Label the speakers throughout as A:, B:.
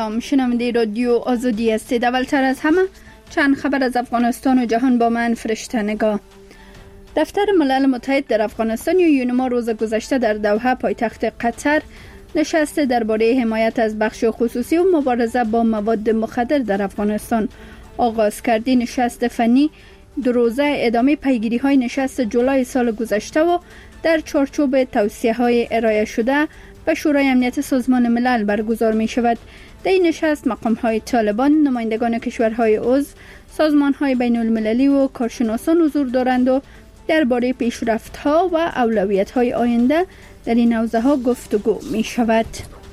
A: سلام، شنونده رادیو آزادی هستید. اولتر از همه چند خبر از افغانستان و جهان با من فرشته نگاه. دفتر ملل متحد در افغانستان یونما روز گذشته در دوحه پایتخت قطر نشست درباره حمایت از بخش خصوصی و مبارزه با مواد مخدر در افغانستان آغاز کرد. نشست فنی دو روزه ادامه پیگیری های نشست جولای سال گذشته و در چارچوب توصیه های ارائه شده به شورای امنیت سازمان ملل برگزار می شود. در این نشست مقام های طالبان، نمایندگان کشورهای عضو، سازمان های بین المللی و کارشناسان حضور دارند و درباره پیشرفت ها و اولویت های آینده در این حوزه ها گفتگو می شود.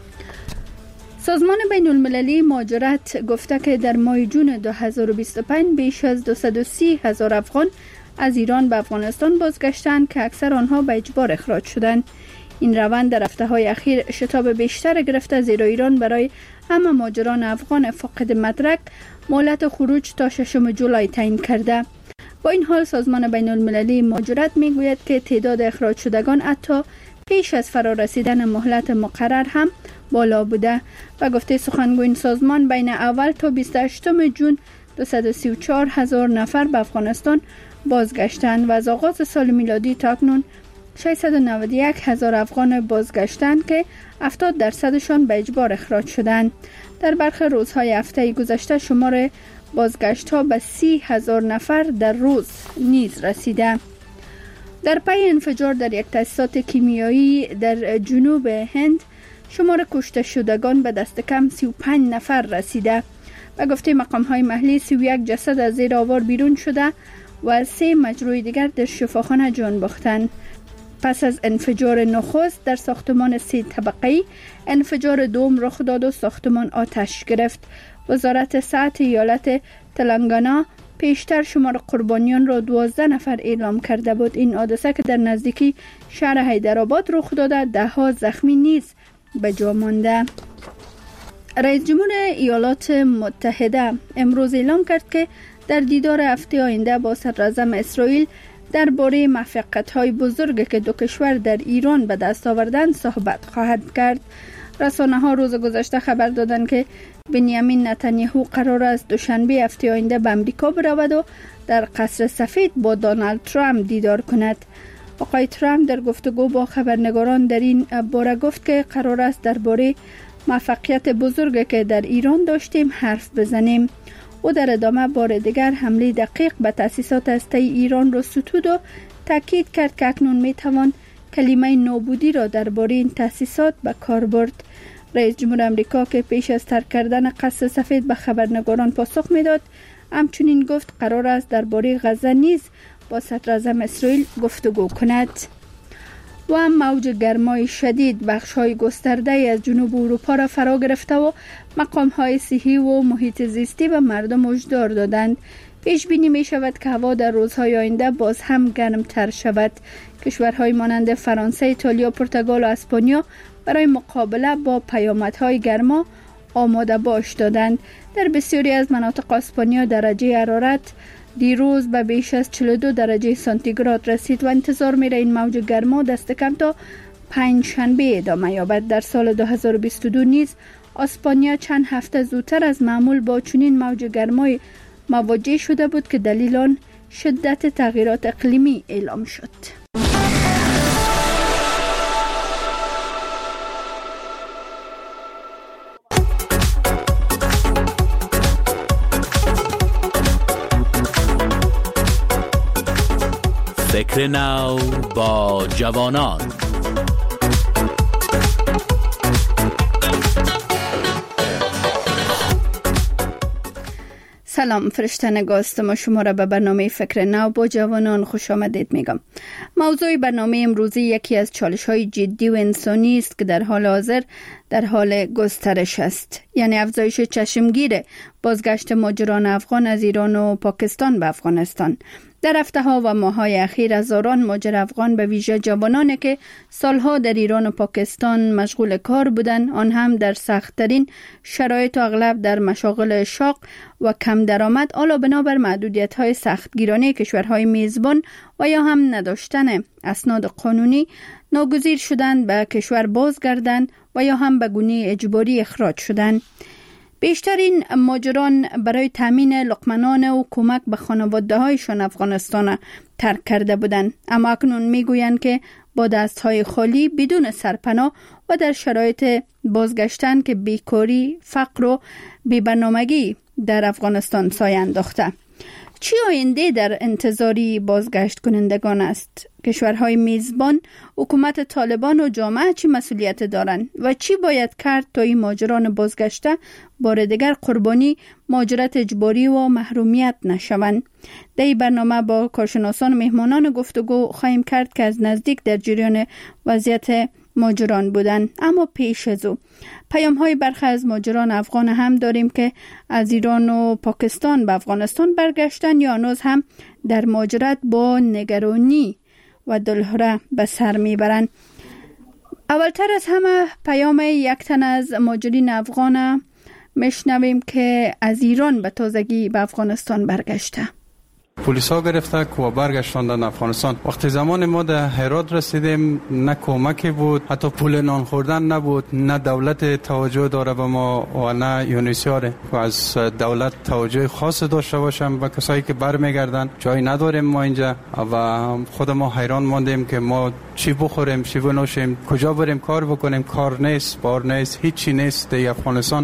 A: سازمان بین المللی مهاجرت گفته که در ماه جون 2025 بیش از 230,000 افغان از ایران به افغانستان بازگشتند که اکثر آنها به اجبار اخراج شدند. این روند در هفته‌های اخیر شتاب بیشتر گرفته، زیرا ایران برای همه مهاجران افغان فاقد مدرک مهلت خروج تا 6 جولای تعیین کرده. با این حال سازمان بین المللی مهاجرت میگوید که تعداد اخراج شدگان حتی پیش از فرارسیدن مهلت مقرر هم بالا بوده. و گفته سخنگوی این سازمان بین اول تا 28 جون 234,000 نفر به افغانستان بازگشتند و از آغاز سال میلادی تا اکنون 691,000 افغان بازگشتند که 70% به اجبار اخراج شدند. در برخی روزهای هفته گذشته شمار بازگشت‌ها به 30,000 نفر در روز نیز رسیده. در پی انفجار در یک تأسیسات کیمیایی در جنوب هند شمار کشته شدگان به دست کم 35 نفر رسیده و گفته مقام‌های محلی 31 جسد از زیر آوار بیرون شده و 3 مجروح دیگر در شفاخانه جان باختند. پس از انفجار نخست در ساختمان 3 طبقه‌ای، انفجار دوم رخ داد و ساختمان آتش گرفت. وزارت صحت ایالت تلنگانه پیشتر شمار قربانیان را 12 نفر اعلام کرده بود. این حادثه که در نزدیکی شهر حیدرآباد رخ داده، 10 زخمی نیز به جا مانده. رئیس جمهور ایالات متحده امروز اعلام کرد که در دیدار هفته آینده با صدراعظم اسرائیل درباره موفقیت‌های بزرگی که دو کشور در ایران به دست آوردند صحبت خواهد کرد. رسانه‌ها روز گذشته خبر دادند که بنیامین نتانیاهو قرار است دوشنبه هفته آینده به امریکا برود و در قصر سفید با دونالد ترامپ دیدار کند. آقای ترامپ در گفتگو با خبرنگاران در این باره گفت که قرار است درباره موفقیت بزرگی که در ایران داشتیم حرف بزنیم. او در ادامه بار دیگر حمله دقیق به تأسیسات هسته‌ای ایران را ستود و تاکید کرد که اکنون میتوان کلمه نابودی را درباره این تأسیسات به کار برد. رئیس جمهور آمریکا که پیش از ترک کردن قصر سفید به خبرنگاران پاسخ میداد، همچنین گفت قرار است درباره غزه نیز با صدراعظم اسرائیل گفتگو کند. و موج گرمای شدید بخش‌های گسترده از جنوب اروپا را فرا گرفته و مقام‌های صحی و محیط زیستی به مردم هشدار دادند. پیش بینی می شود که هوا در روزهای آینده باز هم گرمتر شود. کشورهای مانند فرانسه، ایتالیا، پرتغال و اسپانیا برای مقابله با پیامدهای گرما آماده باش دادند. در بسیاری از مناطق اسپانیا درجه حرارت دیروز به بیش از 42 درجه سانتیگراد رسید و انتظار میره این موج گرما دست کم تا 5 شنبه ادامه یابد. در سال 2022 نیز اسپانیا چند هفته زودتر از معمول با چنین موج گرمای مواجه شده بود که دلیل آن شدت تغییرات اقلیمی اعلام شد.
B: فکر نو با جوانان.
A: سلام، فرشته نگاه هستم و شما را به برنامه فکر نو با جوانان خوش آمدید میگم. موضوع برنامه امروزی یکی از چالش‌های جدی و انسانی است که در حال حاضر در حال گسترش است، یعنی افزایش چشمگیر بازگشت مهاجران افغان از ایران و پاکستان به افغانستان. در هفته‌ها و ماه‌های اخیر هزاران مهاجر افغان به ویژه جوانانی که سالها در ایران و پاکستان مشغول کار بودند، آن هم در سخت‌ترین شرایط و اغلب در مشاغل شاق و کم درآمد، حالا بنابر محدودیت‌های سختگیرانه کشورهای میزبان و یا هم نداشتن اسناد قانونی ناگزیر شدند به کشور بازگردند و یا هم به گونه اجباری اخراج شدند. بیشترین مهاجران برای تامین لقمه‌نان و کمک به خانواده‌هایشان افغانستان ترک کرده بودند، اما اکنون میگویند که با دست‌های خالی بدون سرپناه و در شرایط بازگشتن که بیکاری، فقر و بی‌برنامگی در افغانستان سایه انداخته. چی آینده در انتظاری بازگشت کنندگان است؟ کشورهای میزبان، حکومت طالبان و جامعه چی مسئولیت دارند و چی باید کرد تا این مهاجران بازگشته بار دیگر قربانی مهاجرت اجباری و محرومیت نشوند؟ در این برنامه با کارشناسان و مهمانان گفتگو خواهیم کرد که از نزدیک در جریان وضعیت مهاجران بودند. اما پیش از او پیام‌های برخی از مهاجران افغان هم داریم که از ایران و پاکستان به افغانستان برگشتن یا هنوز هم در مهاجرت با نگرانی و دلهره به سر میبرند. اولتر از همه پیام یک تن از مهاجرین افغان میشنویم که از ایران به تازگی به افغانستان برگشته.
C: پلیس ها گرفته و برگشتاندن افغانستان. وقتی زمان ما در هرات رسیدیم نه کمکی بود، حتی پول نان خوردن نبود، نه دولت توجه داره به ما و نه یونیسیار و از دولت توجه خاص داشته باشم و کسایی که برمیگردن. جایی نداریم ما اینجا و خود ما حیران ماندیم که ما چی بخوریم، چی بنوشیم، کجا بریم کار بکنیم. کار نیست، بار نیست، هیچی نیست در افغانستان.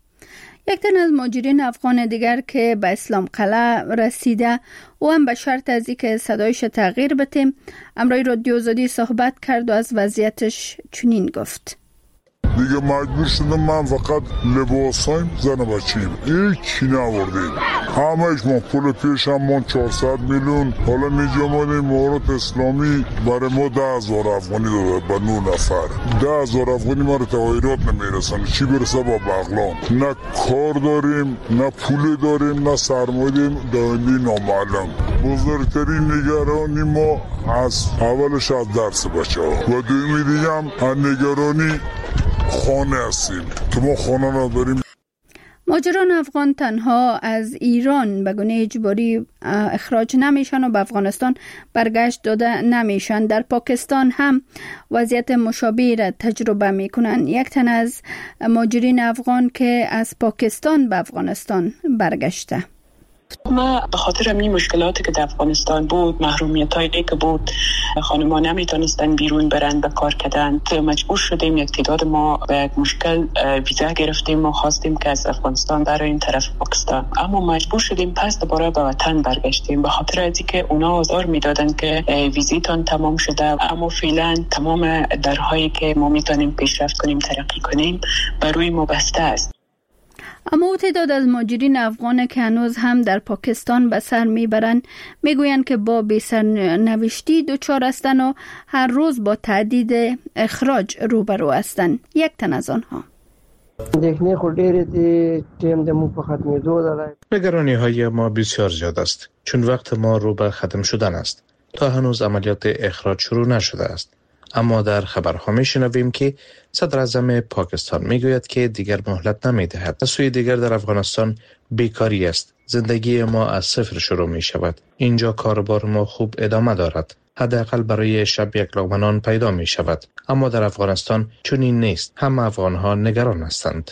A: یک تن از مهاجرین افغان دیگر که به اسلام قلعه رسیده او هم به شرط از اینکه صدایش تغییر بتیم امروی رادیو آزادی صحبت کرد و از وضعیتش چنین گفت.
D: دیگه مجبور شدم من فقط لباسایم زن و بچه‌ایم هیچی نوردیم، همه‌اش ما پول پیشم من 400 میلیون. حالا میجا مادیم مهارت اسلامی برای ما 10,000 افغانی داده به 9 نفر. 10,000 افغانی ما رو تغییرات نمیرسن، چی برسه با بغلان. نه کار داریم، نه پول داریم، نه سرمایه داریم، دایندی نامعلم. بزرگترین نگرانی ما از اولش از درس بچه ها و دومی دیگه هم نگرانی خانه هستیم که ما خانه نداریم.
A: مهاجران افغان تنها از ایران به گونه اجباری اخراج نمیشن و به افغانستان برگشت داده نمیشن. در پاکستان هم وضعیت مشابهی را تجربه میکنن. یک تن از مهاجرین افغان که از پاکستان به افغانستان برگشته.
E: ما به خاطر همین مشکلاتی که در افغانستان بود، محرومیتایی که بود، خانم‌ها نمیتونستن بیرون برن به کار کردن، مجبور شدیم یک تعداد ما به یک مشکل ویزا گرفتیم و خواستیم که از افغانستان بریم طرف پاکستان، اما مجبور شدیم پس دوباره به وطن برگشتیم به خاطر از اینکه اونا آزار میدادن که ویزیتون تمام شده، اما فعلا تمام درهایی که ما میتونیم پیشرفت کنیم، ترقی کنیم، بر روی ما بسته است.
A: اما او تعداد از مهاجرین افغان که هنوز هم در پاکستان به سر میبرند میگویند که با بی‌سرنوشتی دچار هستند و هر روز با تهدید اخراج روبرو هستند. یک تن از آنها
F: نگرانی های ما بسیار زیاد است، چون وقت ما رو به ختم شدن است. تا هنوز عملیات اخراج شروع نشده است، اما در خبرها میشنویم که صدر اعظم پاکستان میگوید که دیگر مهلت نمیدهد. از سوی دیگر در افغانستان بیکاری است. زندگی ما از صفر شروع می شود. اینجا کاربار ما خوب ادامه دارد. حداقل برای شب یک لقمه نان پیدا می شود. اما در افغانستان چنین نیست. همه افغانها نگران هستند.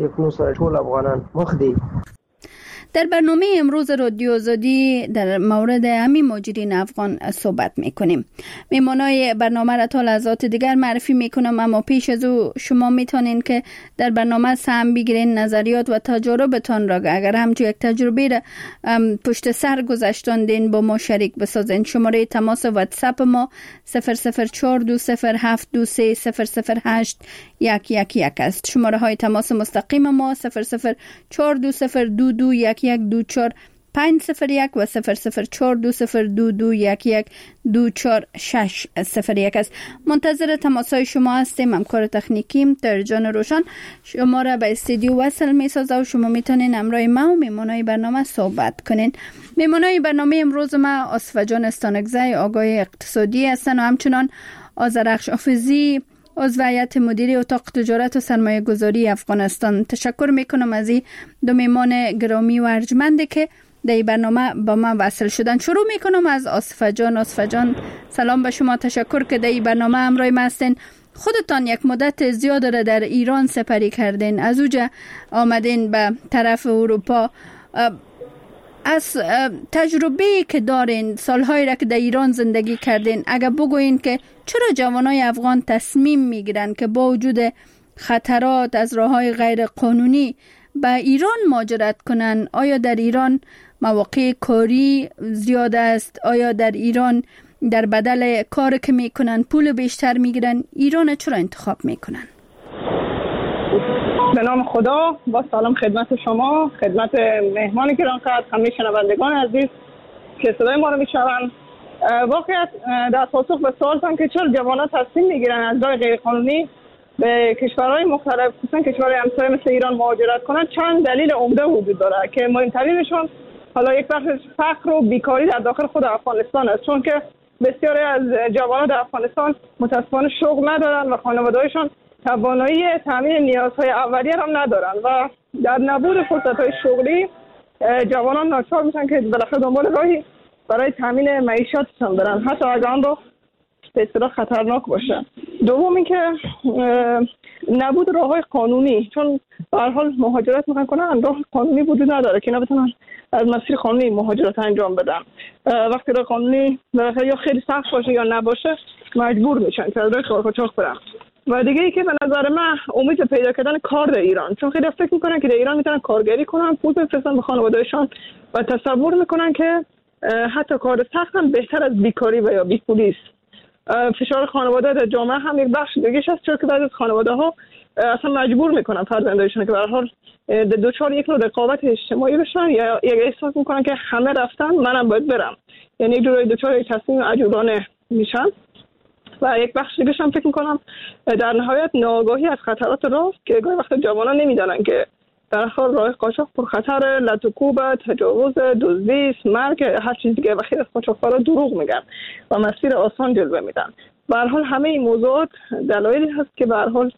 A: در برنامه امروز رادیو آزادی در مورد همین مهاجرین افغان صحبت میکنیم. میمانای برنامه را تا لحظات دیگر معرفی میکنم، اما پیش از او شما میتونین که در برنامه سهم بگیرین، نظریات و تجاربتان را اگر همچون یک تجربه را پشت سر گذاشتاندین با ما شریک بسازین. شماره تماس واتساپ ما 0042072300811 است. شماره های تماس مستقیم ما 00420221124 501 و 0042022112461 است. منتظر تماسهای شما هستیم. همکار تکنیکیم ترجان روشن شما را به استودیو وصل می سازه و شما میتونین همراه ما و میمونای برنامه صحبت کنین. میمونای برنامه امروز ما آصفه جان استانکزی آگاه اقتصادی هستن و همچنان آذرخش حافظی عضو هیئت مدیره اتاق تجارت و سرمایه گذاری افغانستان. تشکر میکنم از این دو میمان گرامی و ارجمنده که در این برنامه با من وصل شدن. شروع میکنم از آصفه جان. آصفه جان سلام به شما، تشکر که در این برنامه همراه ما هستین. خودتان یک مدت زیاد را در ایران سپری کردین، از اوجا آمدین به طرف اروپا. از تجربه که دارین، سالهایی را که در ایران زندگی کردین، اگر بگوین که چرا جوانای افغان تصمیم میگیرن که با وجود خطرات از راههای غیر قانونی به ایران مهاجرت کنن؟ آیا در ایران مواقع کاری زیاد است؟ آیا در ایران در بدل کار که میکنن پول بیشتر میگیرن؟ ایران چرا انتخاب میکنن؟
G: به نام خدا، با سلام خدمت شما، خدمت مهمان گرانقدر، همه شنوندگان عزیز که صدای ما رو میشنون. واقعیت در پاسخ به سوالتان که چرا جوانان تصمیم میگیرن از راه غیرقانونی به کشورهای مختلف، خصوصا کشورهای همسایه مثل ایران مهاجرت کنن، چند دلیل عمده وجود داره که مهمترینشون حالا یک بخش فقر و بیکاری در داخل خود افغانستان است، چون که بسیاری از جوانان در افغانستان متاسفانه شغل ندارن و خانواده‌هایشان توانایی تامین نیازهای اولیه هم ندارن و در نبود فرصت‌های شغلی جوانان ناچار میشن که بالاخره دنبال راهی برای تامین معیشتشان برن، حتی اگر آن رو به اصطلاح خطرناک باشه. دوم اینکه نبود راههای قانونی، چون به هر حال مهاجرت میکنن راه قانونی وجود نداره که بتونن از مسیر قانونی مهاجرت انجام بدن. وقتی راه قانونی یا خیلی سخت باشه یا نباشه مجبور میشن که از راه قاچاق برن. و دیگه ای که به نظر من امید پیدا کردن کار در ایران، چون خیلی فکر میکنن که در ایران میتونن کارگری کنن، پول بفرستن به خانواده‌شان و تصور میکنن که حتی کار سخت هم بهتر از بیکاری و یا بیپولی است. فشار خانواده در جامعه هم یک بخش دیگه است، چون که بعضی از خانواده‌ها اصلا مجبور میکنن فرزندانشون که به هر حال دوچار یک نوع رقابت اجتماعی بشن یا یک احساس میکنن که همه رفتن منم باید برم، یعنی یک جوری دوچار تصمیم عجولانه میشن. و یک بخش دیگه هم فکر میکنم در نهایت ناآگاهی از خطرات راه که گاهی وقت جوانان نمیدونن که در حال راه قاچاق پر خطر، لطوکوب، تجاوز، دزدی، مرگ، هر چیز دیگه و خیلی از قاچاق‌برا دروغ میگن و مسیر آسان جلوه میدن. به هر حال همه این موضوعات دلایلی هست که به هر حال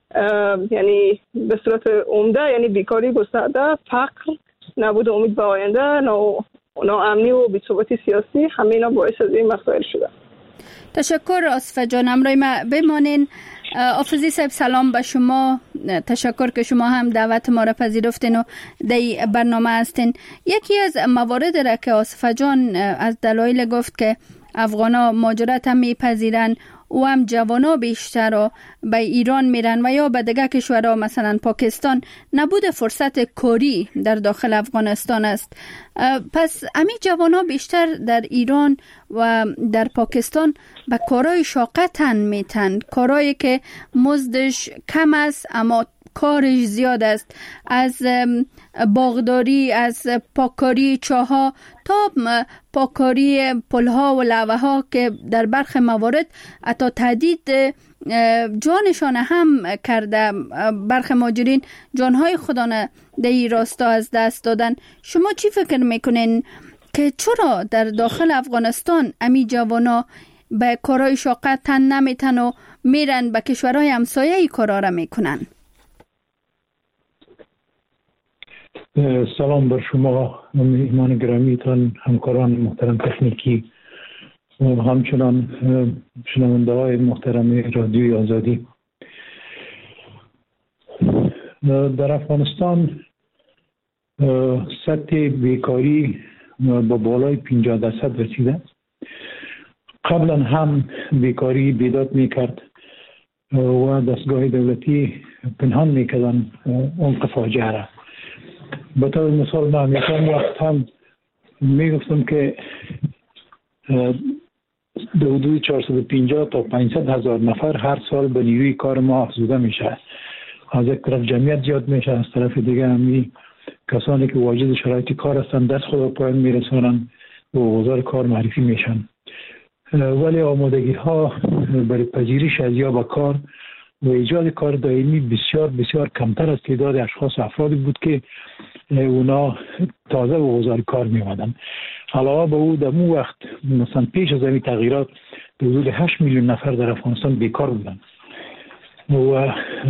G: یعنی به صورت عمده، یعنی بیکاری گسترده، فقر، نبود امید به آینده، ناامنی و بی‌ثباتی سیاسی، همه اینا باعث از این مسائل شده.
A: تشکر آصفه جان، همراه ما بمانین. آفزی صاحب سلام به شما، تشکر که شما هم دعوت ما را پذیرفتین و در برنامه هستین. یکی از موارد را که آصفه جان از دلایل گفت که افغانا مهاجرت هم میپذیرن و هم جوانا بیشتر رو به ایران میرن و یا به دیگه کشورها مثلا پاکستان، نبود فرصت کاری در داخل افغانستان است. پس امی جوانا بیشتر در ایران و در پاکستان به کارهای شاقه تن میتن، کارهایی که مزدش کم است اما کارش زیاد است، از باغداری، از پاککاری چاها تا پاککاری پلها و لوه ها که در برخی موارد حتی تهدید جانشان هم کرده. برخی مهاجرین جانهای خودانه در این راستا از دست دادن. شما چی فکر میکنین که چرا در داخل افغانستان امی جوانا به کارهای شاقه تن نمیتن و میرن به کشورهای همسایه کارا را میکنن؟
H: سلام بر شما مهمان گرامیتان، همکاران محترم تکنیکی و همچنان شنونده های محترم رادیوی آزادی. در افغانستان سطح بیکاری با بالای 50% رسیده. قبلا هم بیکاری بیداد میکرد و دستگاه دولتی پنهان میکردن اون فاجعه را. به طور مثال من یکم وقت هم میگفتم که حدود 450 تا 500 هزار نفر هر سال به نیروی کار ما افزوده میشه. از یک طرف جمعیت زیاد میشه، از طرف دیگه همی کسانی که واجد شرایط کار هستن دست خود پایین میرسونن و بازار کار معرفی میشن. ولی آمادگی ها برای پذیرش از یا به کار و ایجاد کار دائمی بسیار بسیار کمتر از تعداد اشخاص افرادی بود که اونا تازه به بازار کار می آمدن. علاوه به او در اون وقت مثلا پیش از این تغییرات حدود 8 میلیون نفر در افغانستان بیکار بودن و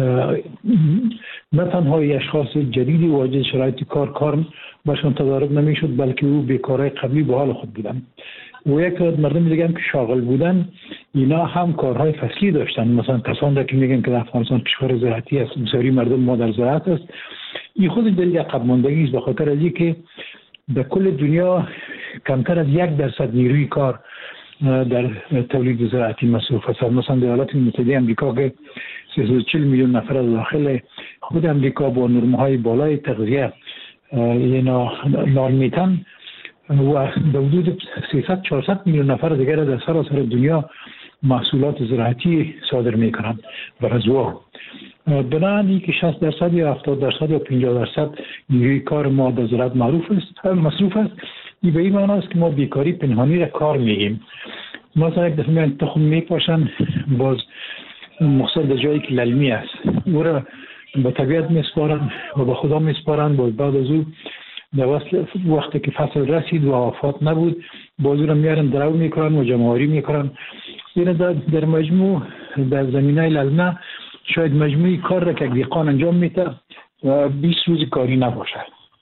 H: نه تنها اشخاص جدیدی واجد شرایط کار باشون تدارک نمی شد، بلکه او بیکارای قبلی به حال خود بودن. و یک مردم دیگه هم که شاغل بودن اینا هم کارهای فصلی داشتن. مثلا کسان را که میگن که افغانستان کشور زراعتی است، بسیاری مردم ما در زراعت است، این خود دلیل عقب ماندگی است، به خاطر از اینکه در کل دنیا کمتر از 1% نیروی کار در تولید زراعتی مصروف است. مثلا در ایالات متحده آمریکا که 340 میلیون نفر از داخل خود آمریکا با نرم‌های بالای تغذیه اینا نان میتن و در حدود 300-400 میلیون نفر دیگر در سراسر دنیا محصولات زراعتی صادر میکنند و رزوا. بنابراین که 60% یا 70% یا 50% نیروی کار ما در زراعت مصروف است. این به این معنی است که ما بیکاری پنهانی را کار میگیم. مثلا یک دفعه تخم میپاشن، باز مخصوصا در جایی که للمی است او را به طبیعت میسپارن و به خدا میسپارن. باز بعد از او در وقتی که فصل رسید و آفات نبود باز او را میارن درو میکنن و جمعآوری میکنن. این در مجموع در زمینه للمه شاید مجموعی کار را که دیقان انجام میده 20 روز کاری نباشه،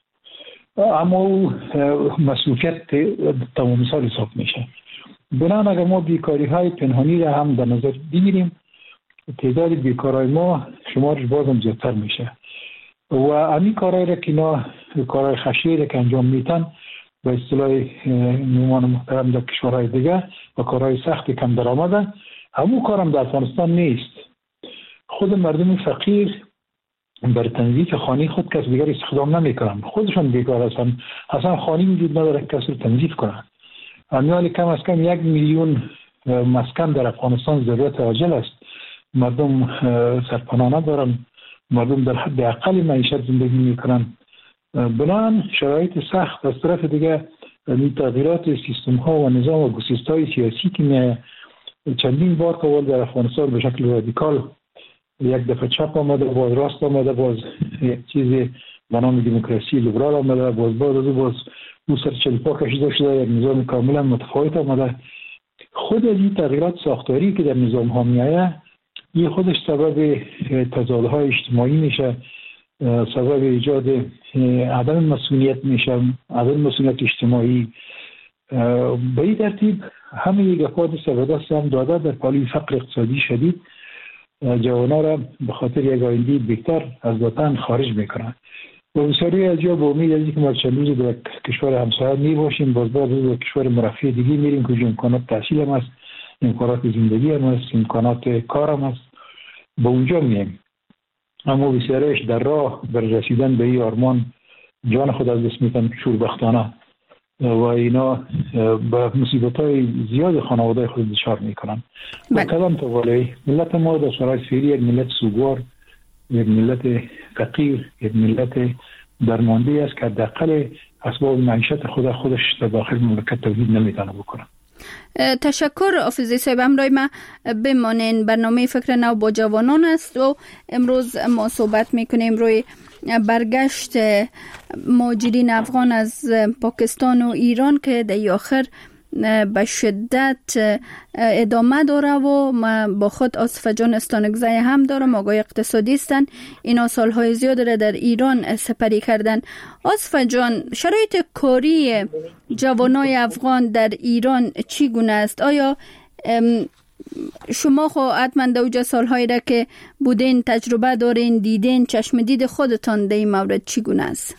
H: اما او مسئولیت تمام سال حساب میشه. بنابراین اگر ما بیکاری های پنهانی را هم در نظر بگیریم، تعداد بیکارای ما شمارش بازم زیادتر میشه و همین کارهای را که اینا کارهای خشیه را که انجام میتن به اصطلاح میهمان محترم در کشورهای دیگه و کارهای سخت کم درآمده، همون کارم در افغانستان نیست. خود مردم فقیر بر تنظیف خانه خود کس دیگر استخدام نمیکنن، خودشون بیکار هستن، اصلا خانه وجود نداره کس رو تنظیف کنن. امیال کم از کم 1 میلیون مسکن در افغانستان ضرورت عاجل است. مردم سرپناه ندارن، مردم در حد اقل معیشت زندگی میکنن. بنابراین شرایط سخت از طرف دیگه تغییرات سیستم ها و نظام و گسستای سیاسی که چندین بار قوال در افغانستان به شکل رادیکال یک دفعه چپ آمده، باز راست آمده، باز یک چیز به نام دموکراسی لیبرال آمده، باز او سر چلپا کشیده شده، یک نظام کاملا متفاوت آمده. خود از این تغییرات ساختاری که در نظام ها میایه این خودش سبب تضادهای اجتماعی میشه، سبب ایجاد عدم مسئولیت میشه، عدم مسئولیت اجتماعی. به این ترتیب همه یک افراد استفاده هم داده در پالی فقر اقتصادی شدید جوانا را به خاطر یک آینده بهتر از وطن خارج میکنن و بسیاری از جا به امید از اینکه ما چند روز در کشور همسایه می باشیم، باز در کشور مرفه دیگه میریم که امکانات تحصیل هم است، امکانات زندگی هم است، امکانات کار هم است، به اونجا مییم. اما بسیاریش در راه بر رسیدن به این آرمان جان خود از دست میتن شوربختانه و اینا به مصیبت‌های زیاد خانواده خود دچار میکنن. با کدام توالی ملت ما در شرایط فعلی یک ملت سوگوار، یک ملت فقیر، یک ملت درمانده است که حداقل اسباب معیشت خودش در داخل مملکت تولید نمیتونه بکنه.
A: تشکر حافظی صاحب. امروز ما بمانین برنامه فکر نو با جوانان است و امروز ما صحبت میکنیم روی برگشت مهاجرین افغان از پاکستان و ایران که در آخر به شدت ادامه داره و با خود آصفه جان استانگزی هم دارم، آقای اقتصادی هستن. اینا سالهای زیاد را در ایران سپری کردن. آصفه جان، شرایط کاری جوانای افغان در ایران چی گونه است؟ آیا شما خو حتما دوجه سالهایی را که بودین تجربه دارین، دیدین، چشم دید خودتان در این مورد چی گونه است؟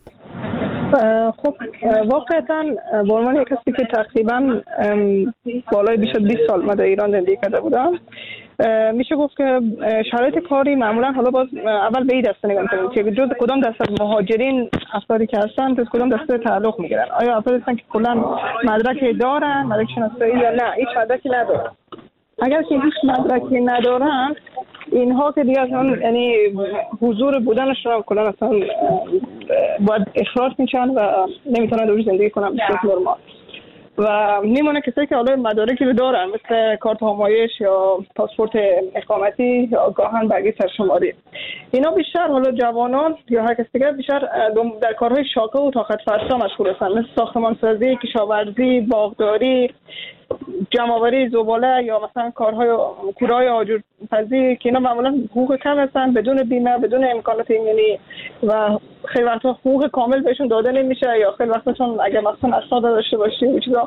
G: خب واقعا با عنوان یک کسی که تقریبا بالای بیش از 20 سال من در ایران زندگی کرده بودم، میشه گفت که شرایط کاری معمولا حالا باز اول به این دسته نگاه کنیم که جز کدام دسته از مهاجرین افرادی که هستن از کدام دسته تعلق میگیرن. آیا افرادی هستن که کلا مدرک دارن، مدرک شناسایی، یا نه هیچ مدرکی ندارن؟ اگر که هیچ مدرکی ندارن اینها که دیگه اصلا یعنی حضور بودنشون کلا اصلا باید اخراج میشن و نمیتونن دوری زندگی کنن به صورت نرمال و میمونه کسایی که حالا مدارکی رو دارن مثل کارت همایش یا پاسپورت اقامتی یا گاهن برگه سرشماری. اینا بیشتر حالا جوانان یا هر کس دیگه بیشتر در کارهای شاقه و طاقت فرسا مشغول هستن، مثل ساختمانسازی، کشاورزی، باغداری، جمع‌آوری زباله یا مثلا کارهای کورهای آجرپزی که اینا معمولا حقوق کم هستن، بدون بیمه، بدون امکانات ایمنی و خیلی وقتا حقوق کامل بهشون داده نمیشه یا خیلی وقتا چون اگه مثلا اسناد داشته باشی و چیزا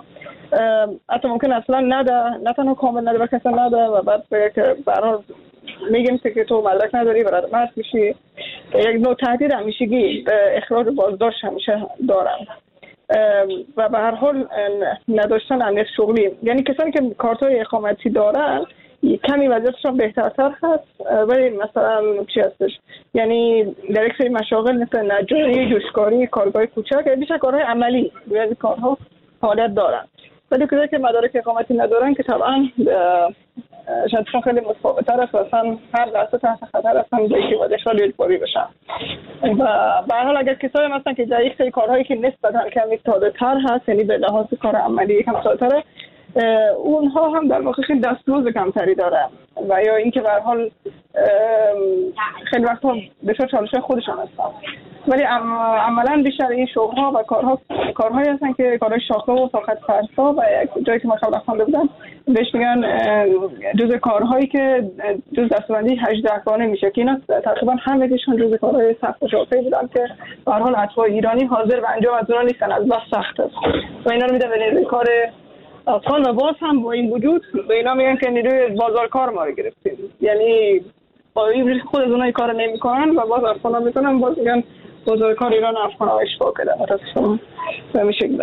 G: حتی ممکن اصلا نده، نه تنها کامل نده و کسی نده و بعد بگه که برای میگیم که تو مدرک نداری برای مرد میشی. یک نوع تهدید همیشگی به اخراج بازداشت همیشه دارن و به هر حال نداشتن امنیت شغلی، یعنی کسانی که کارت‌های اقامتی دارن کمی وضعیتشون بهترتر هست، ولی مثلا چی هستش، یعنی در یک سری مشاغل مثل نجاری، جوشکاری، کارگاه کوچک، بیشتر کارهای عملی از کارها حالت دارن. ولی کسایی که مدارک اقامتی ندارن که طبعا شانسشون خیلی متفاوت‌تر است و اصلا هر لحظه تحت خطر هستن که باید اخراج اجباری بشن. و به هر حال اگر کسایی مثلا که در یک سری کارهایی که نسبتاً کمی ساده‌تر هست، یعنی به لحاظ کار عملی کم ساده‌تره، اونها هم در واقع خیلی دستمزد کمتری دارن و یا اینکه به هر حال خیلی وقتا بسیار چالش خودشان هستن. ولی عملاً بیشتر این شغل‌ها و کارهایی هستن که کارهای شاخه و طاقت فرسا و جایی که ما قبلا خوانده بودم بهش میگن جزء کارهایی که جزء دستبندی 18 گانه میشه که اینا تقریبا همه‌شون جزء کارهای سخت و شاقی بودن که به هر حال اتباع ایرانی حاضر و انجام از اونها نیستن، از بس سخت است و اینا رو میدن به نیروی کار افغان و باز هم با این وجود به اینا میگن که نیروی بازار کار ما رو گرفتیم، یعنی با این خود از اونها کار نمیکنن و باز افغانا میکنن، باز میگن بازار کار ایران افغان ها اشباه کردن. متاسفانه به همین شکل.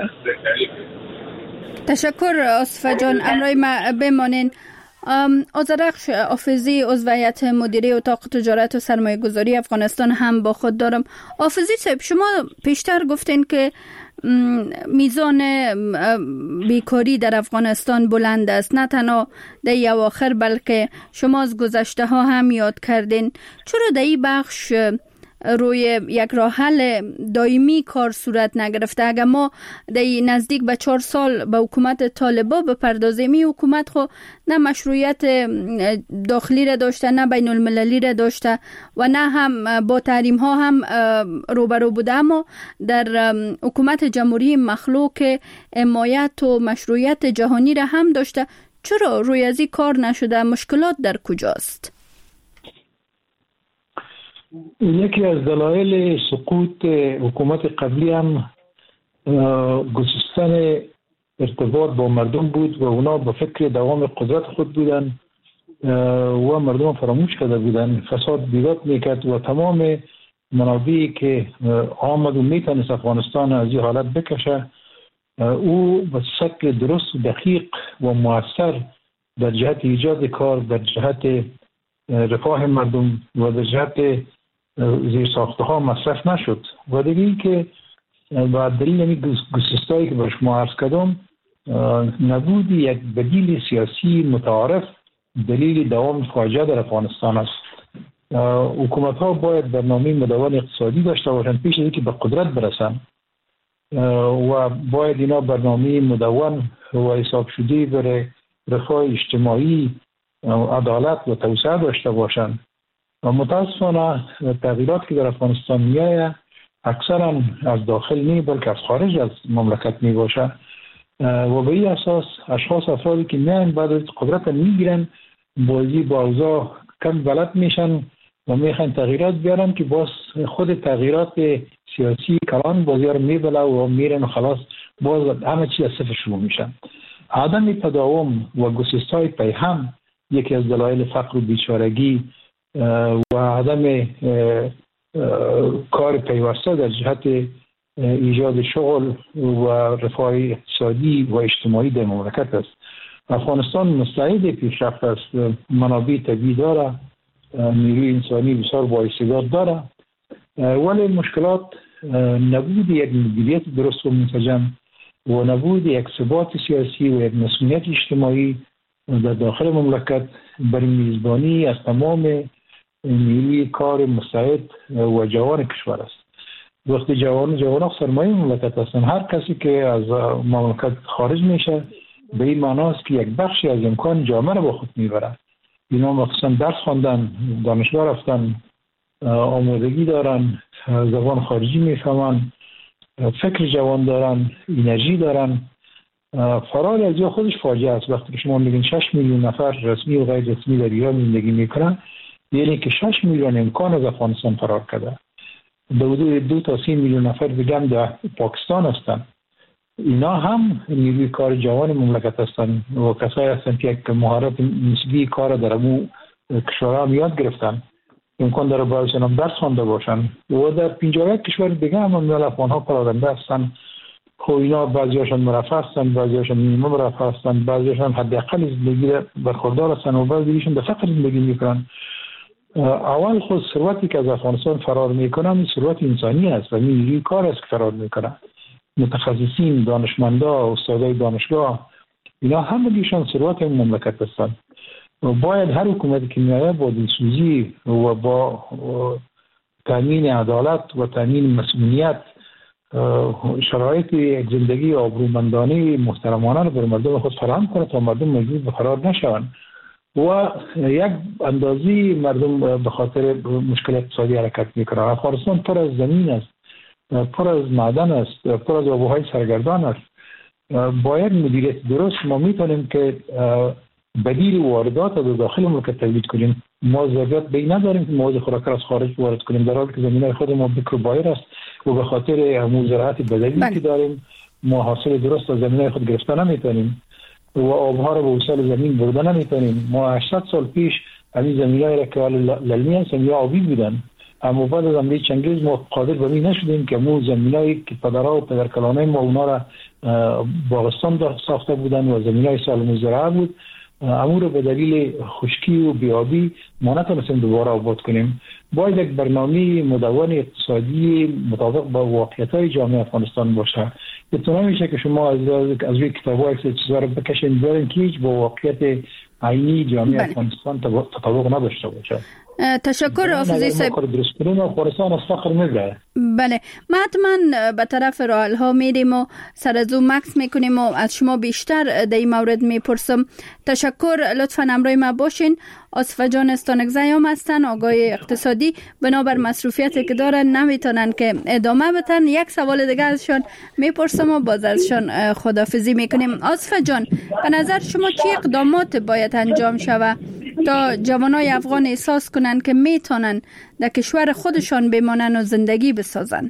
A: تشکر آصفه جان. امرای ما بمانین. آذرخش آفزی عضو هیئت مدیره اتاق تجارت و سرمایه گذاری افغانستان هم با خود دارم. آفزی صاحب، شما پیشتر گفتین که میزان بیکاری در افغانستان بلند است، نه تنها در اواخر بلکه شما از گذشته ها هم یاد کردین. چرا در این بخش روی یک راه حل دائمی کار صورت نگرفته؟ اگر ما در نزدیک به 4 سال به حکومت طالبا بپردازیم، این حکومت خو نه مشروعیت داخلی را داشته، نه بین المللی را داشته و نه هم با تحریم ها هم روبرو بوده، اما در حکومت جمهوری مخلوق حمایت و مشروعیت جهانی را هم داشته. چرا روی از این کار نشده؟ مشکلات در کجاست؟
H: یکی از دلایل سقوط حکومت قبلی هم گسستن ارتباط با مردم بود و اونا به فکر دوام قدرت خود بودن و مردم فراموش کرده بودن. فساد بیداد میکرد و تمام منابعی که آمد و میتونست افغانستان از این حالت بکشه، او به شکل درست و دقیق و مؤثر در جهت ایجاد کار، در جهت رفاه مردم و در جهت زیر ساخته ها مصرف نشد. و دیگه این که با دلیل این گسستایی که به شما عرض کردم، نبود یک بدیل سیاسی متعارف دلیل دوام فاجعه در افغانستان است. حکومت ها باید برنامه مدون اقتصادی داشته باشند پیش از اینکه به قدرت برسن و باید اینا برنامه مدون و حساب شده برای رفاه اجتماعی، عدالت و توسعه داشته باشند. و متاسفانه تغییرات که در افغانستان میآید اکثرا از داخل نی بلکه از خارج از مملکت می باشه و به این اساس افرادی که میان بعد از قدرت میگیرن بازی با اوضاع کم بلد میشن و میخوان تغییرات بیارن که باز خود تغییرات سیاسی کلان بازی رو میبله و میرن و خلاص باز همه چی از صفر شروع میشن. عدم تداوم و گسستای پیهم یکی از دلایل فقر و بیچارگی و عدم کار پیوسته در جهت ایجاد شغل و رفاه اقتصادی و اجتماعی در مملکت است. افغانستان مستعد پیشرفت است، منابع طبیعی داره، نیروی انسانی بسیار با استعداد داره، ولی مشکلات نبود یک مدیریت درست و منسجم و نبود یک ثبات سیاسی و یک مسئولیت اجتماعی در داخل مملکت برای میزبانی از تمام نیروی کار مستعد و جوان کشور است. وقتی جوان سرمایه مملکت هستند، هر کسی که از مملکت خارج میشه به این معناست که یک بخشی از امکان جامعه رو با خود میبره. اینا مخصوصا درس خواندن، دانشگاه رفتن، آمادگی دارن، زبان خارجی میفهمن، فکر جوان دارن، انرژی دارن. فرار از جا خودش فاجعه است. وقتی که شما میگین 6 میلیون نفر رسمی و غیر رسمی در ایران زندگی میکنن، یعنی که 6 میلیون امکان از افغانستان فرار کرده. 2 تا 3 میلیون نفر دیگه هم در پاکستان هستن اینا هم نیروی کار جوان مملکت هستند و کسایی هستند که یک مهارت نسبی کار در امو کشورها هم یاد گرفتن، امکان داره بایشان هم درس خوانده باشن و در 51 کشور دیگه هم میل افغان‌ها پراکنده هستن. خب اینا بعضیاشون مرفه هستن، بعضیاشون نیمه مرفه هستن، بعضیاشون حداقل زندگی برخوردار هستن و بعضیشون به فقر زندگی میکنن. اول خود ثروتی که از افغانستان فرار میکنن ثروت انسانی است و نیروی کار است که فرار میکنن. متخصصین، دانشمندا، استادای دانشگاه، اینا همگیشون ثروت این مملکت هستن و باید هر حکومتی که میاد با دلسوزی و با تامین عدالت و تامین مسئولیت شرایط یک زندگی آبرومندانه محترمانه رو بر مردم خود فراهم کنه تا مردم مجبور به فرار نشوند و یک اندازی مردم به خاطر مشکل اقتصادی حرکت میکنن. افغانستان پر از زمین است، پر از معدن است، پر از آبوهای سرگردان است. باید مدیریت درست ما میتونیم که بدیل واردات رو داخل مملکت تولید کنیم. ما ضرورت به این نداریم که مواد خوراک از خارج وارد کنیم، در حالی که زمینه خود ما بکر بایر است و به خاطر زراعت بدیلی که داریم ما حاصل درست از زمینه خود گرفته نمیتونیم و آبها رو به وسیله زمین برده نمیتونیم. ما 800 سال پیش همین زمینه‌ای را که للمی هست زمینه آبی بودن، اما بعد از حمله چنگیز ما قادر به این نشدیم که مو زمینه‌ای که پدرها و پدرکلانه ما اونا را باغستان ساخته بودن و زمینه‌ای سالم زراعت بود، امور رو به دلیل خشکی و بیابی ما نتونستیم دوباره آباد کنیم. باید یک برنامه مدون اقتصادی مطابق با واقعیت‌های جامعه افغانستان باشه. اتفاقا میشه که شما از روی کتاب‌ها یک چیزا رو بکشین بیارین که هیچ با واقعیت عینی جامعه افغانستان تطابق نداشته باشه.
A: تشکر حافظی صاحب. بله، ما حتما به طرف راحل ها میریم و سر از اون مکس میکنیم و از شما بیشتر در این مورد میپرسم. تشکر، لطفا همراه ما باشین. آصفه جان استانکزی هم هستن، آقای اقتصادی، بنابر مصروفیتی که دارن نمیتونن که ادامه بدن. یک سوال دیگه ازشان میپرسم و باز ازشان خداحافظی میکنیم. آصفه جان، به نظر شما چه اقدامات باید انجام شود تا جوانای افغان احساس کنن که میتونن در کشور خودشان بمانن و زندگی بسازن؟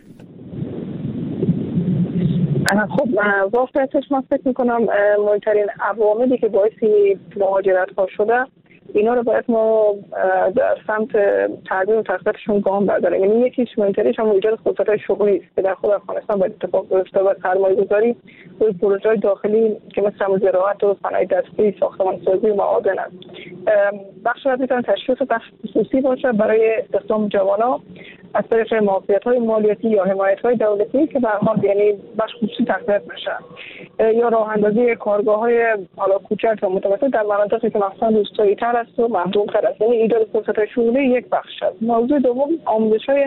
G: خب واقعیتش من فکر میکنم مهمترین عواملی که باعثی مهاجرت ها شده اینا رو باید ما در سمت تعدیل و تقویتشون گام برداریم. یعنی یکیش مهمترینش هم ایجاد فرصت‌های شغلی است که در خود افغانستان باید اتفاق بیفته و سرمایه‌گذاری روی پروژه‌های داخلی که مثل زراعت و صنایع دستی، ساختمان‌سازی و معادن است. بخش را میتونه تشویق بخش خصوصی باشه برای استخدام جوانان از طریق معافیت‌های مالیاتی یا حمایت‌های دولتی که به هر حال یعنی بخش خصوصی تقویت بشه، یا راه اندازی کارگاه‌های حالا کوچک و متوسط در مناطقی که مثلا روستایی‌تر است و محدودتر است. یعنی ایجاد فرصت‌های شغلی یک بخش است. موضوع دوم آموزش‌های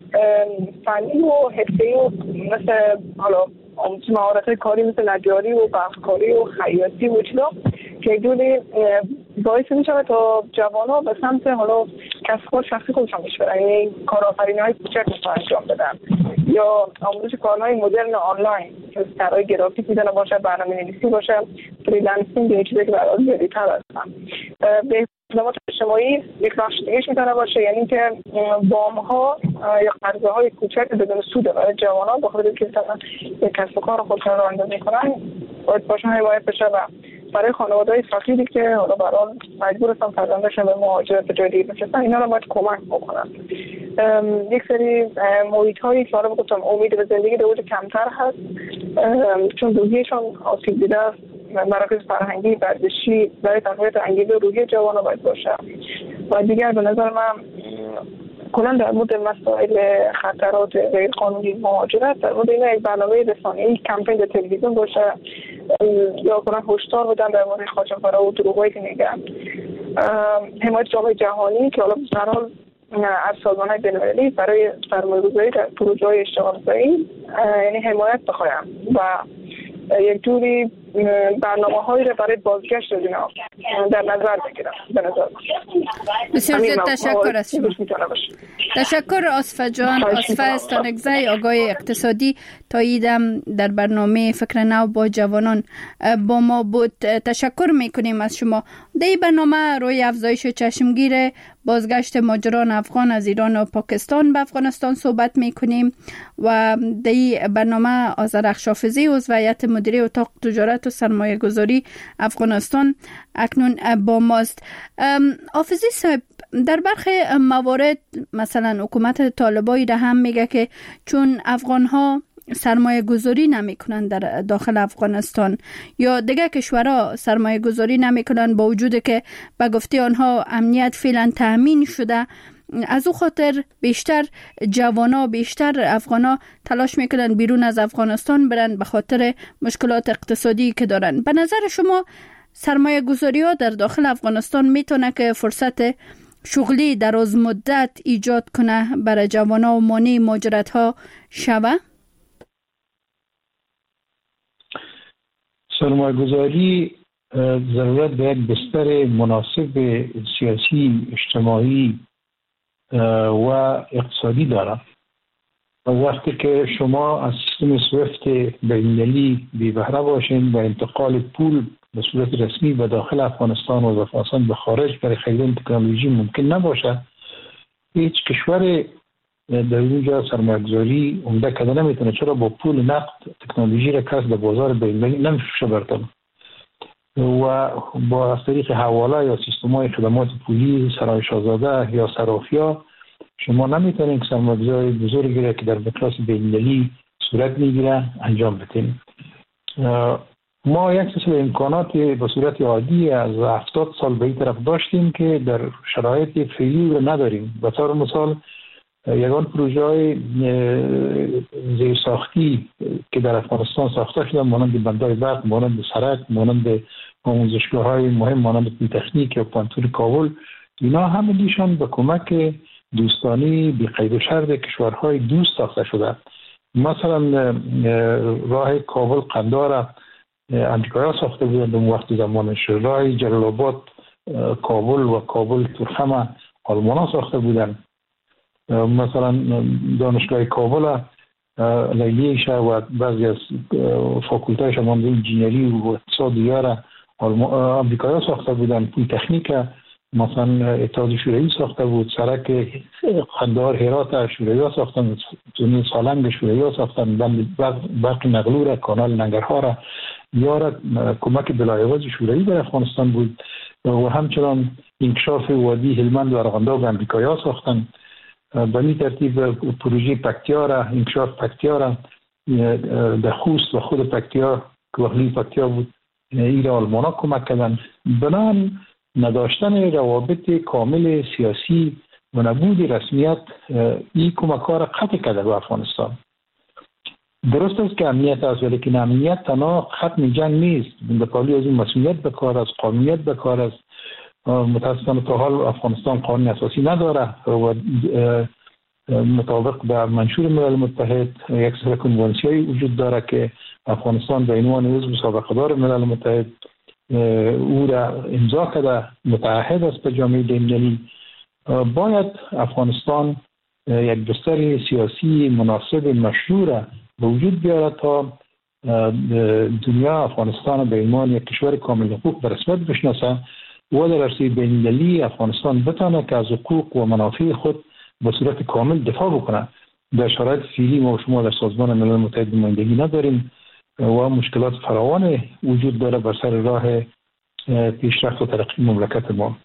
G: فنی و حرفه‌ای و مثل حالا آموزش مهارت‌های کاری مثل نجاری و برقکاری و خیاطی و چیزا که جوری باعث میشه تا جوان‌ها به سمت حالا کسب و کار شخصی خودشون بشورن، یعنی کارآفرینی‌های کوچک رو انجام بدن، یا آموزش کارهای مدرن آنلاین که طراحی گرافیک میتونه باشه، برنامه‌نویسی باشه، فریلنسینگ، این چیزایی که برای جدی‌تر هستن. به خدمات اجتماعی یک بخش دیگه‌اش میتونه باشه، یعنی که وام‌ها یا قرضه‌های کوچک بدون سود برای جوانان به خاطر اینکه مثلا یک کسب و کار خودشون رو راه می‌کنن باید باشون حمایت بشه و برای خانواده‌های فقیری که حالا برای مجبور هستن فرزندشون به مهاجرت به جای دیگه بفرستن اینا رو باید کمک بکنن. یک سری محیط‌هایی که حالا گفتم امید به زندگی در اوج کمتر هست چون روحیه‌شان آسیب دیده است. مراکز فرهنگی ورزشی برای تقویت انگیزه روحی جوانان باید باشه. و دیگر به نظر من کلا در مورد مسائل خطرات غیر قانونی مهاجرت در مورد این یک برنامه رسانه‌ای کمپین در تلویزیون باشه یا کلا هشدار بدن در مورد قاچاق‌ها و دروغایی که میگن. حمایت جامعه جهانی که حالا به هر حال از سازمان‌های بین‌المللی برای سرمایه‌گذاری در پروژه‌های اشتغال‌زایی یعنی حمایت بخوایم و یک جوری برنامه‌هایی را برای بازگشت اینا در نظر بگیرم. به نظر
A: بسیار زیاد تشکر از شما. تشکر آصفه جان. آصفه استانکزی، آقای اقتصادی. تاییدم در برنامه فکر نو با جوانان با ما بود. تشکر میکنیم از شما. در برنامه روی افزایش چشمگیر بازگشت مهاجران افغان از ایران و پاکستان به افغانستان صحبت میکنیم و در برنامه آذرخش حافظی عضو هیئت مدیره اتاق تجارت و سرمایه گذاری افغانستان اکنون با ماست. حافظی صاحب، در برخی موارد مثلا حکومت طالبانی را هم میگه که چون افغانها سرمایه گذاری نمی کنند در داخل افغانستان یا دیگه کشورها سرمایه گذاری نمی کنند، با وجود که به گفته آنها امنیت فعلا تأمین شده، از او خاطر بیشتر جوانا، بیشتر افغانا تلاش میکنن بیرون از افغانستان برن به خاطر مشکلات اقتصادی که دارن. به نظر شما سرمایه گذاری ها در داخل افغانستان میتونه که فرصت شغلی دراز مدت ایجاد کنه برای جوانا و مانع مهاجرت ها شوه؟
H: سرمایه گذاری ضرورت به یک بستر مناسب سیاسی، اجتماعی و اقتصادی دارد. وقتی که شما از سیستم سویفت بین‌المللی بی بهره باشین و انتقال پول به صورت رسمی به داخل افغانستان و افغانستان به خارج برای خرید تکنولوژی ممکن نباشه، هیچ کشور در اونجا سرمایه‌گذاری عمده کده نمیتونه، چرا با پول نقد تکنولوژی را کس در بازار بین‌المللی نمیشه برتن و با از طریق حواله یا سیستم‌های خدمات پولی سرای شاهزاده یا صرافی‌ها شما نمیتونید سرمایه‌گذاری بزرگی را که در مقیاس بین‌المللی صورت میگیره انجام بدین. ما یک سلسله امکانات به صورت عادی از 70 سال به این طرف داشتیم که در شرایط فعلی رو نداریم. به طور مثال یگان پروژه‌های زیرساختی که در افغانستان ساخته شده مانند بندر برق، مانند سرک، مانند آموزشگاه‌های مهم مانند پلی‌تکنیک یا پانتور کابل، اینا همگیشان به کمک دوستانی بی قید و شرط کشورهای دوست ساخته شده. مثلا راه کابل قندار امریکایی‌ها ساخته بودند در وقت زمانش، راه جلال آباد کابل و کابل تورخم آلمان‌ها ساخته بودند. مثلا دانشگاه کابل لیلیش و بعضی از فاکولته‌اش مانند انجینری و اقتصاد دیگر امریکایی‌ها ساخته بودند. پلی‌تکنیک مثلا اتحاد شوروی ساخته بود، سرک قندار هرات شوروی‌ها ساختن، تونل سالنگ شوروی‌ها ساختن، برق نقلو را، کانال ننگرهار را یا کمک بلایواز شوروی در افغانستان بود و همچنان انکشاف وادی هلمند و ارغنداب امریکایی‌ها ساختن. به این ترتیب پروژه پکتیا را، انکشاف پکتیا را در خوست و خود پکتیا که وحلی پکتیا بود این را آلمان‌ها کمک کردن. بنان نداشتن روابط کامل سیاسی و نبود رسمیت این کمک‌ها را قطع کرده به افغانستان. درست است که امنیت است، ولی که امنیت تنها ختم جنگ نیست، بقالی از این مسئولیت به کار است، قانونیت به کار است. متاسفانه تا حال افغانستان قانون اساسی نداره و مطابق به منشور ملل متحد یک سری کنوانسی‌های وجود داره که افغانستان به عنوان عضو سابقه‌دار ملل متحد او را امضا کرده، متعهد است به جامعه بین‌المللی. باید افغانستان یک بستر سیاسی مناسب مشروع را به وجود بیاره تا دنیا افغانستان به عنوان یک کشور کامل حقوق به رسمیت بشناسه و در عرصه بین‌المللی افغانستان بتونه که از حقوق و منافع خود به صورت کامل دفاع بکنه. در شرایط فعلی ما و شما در سازمان ملل متحد نمایندگی نداریم و مشکلات فراوان وجود داره بر سر راه پیشرفت و ترقی مملکت ما.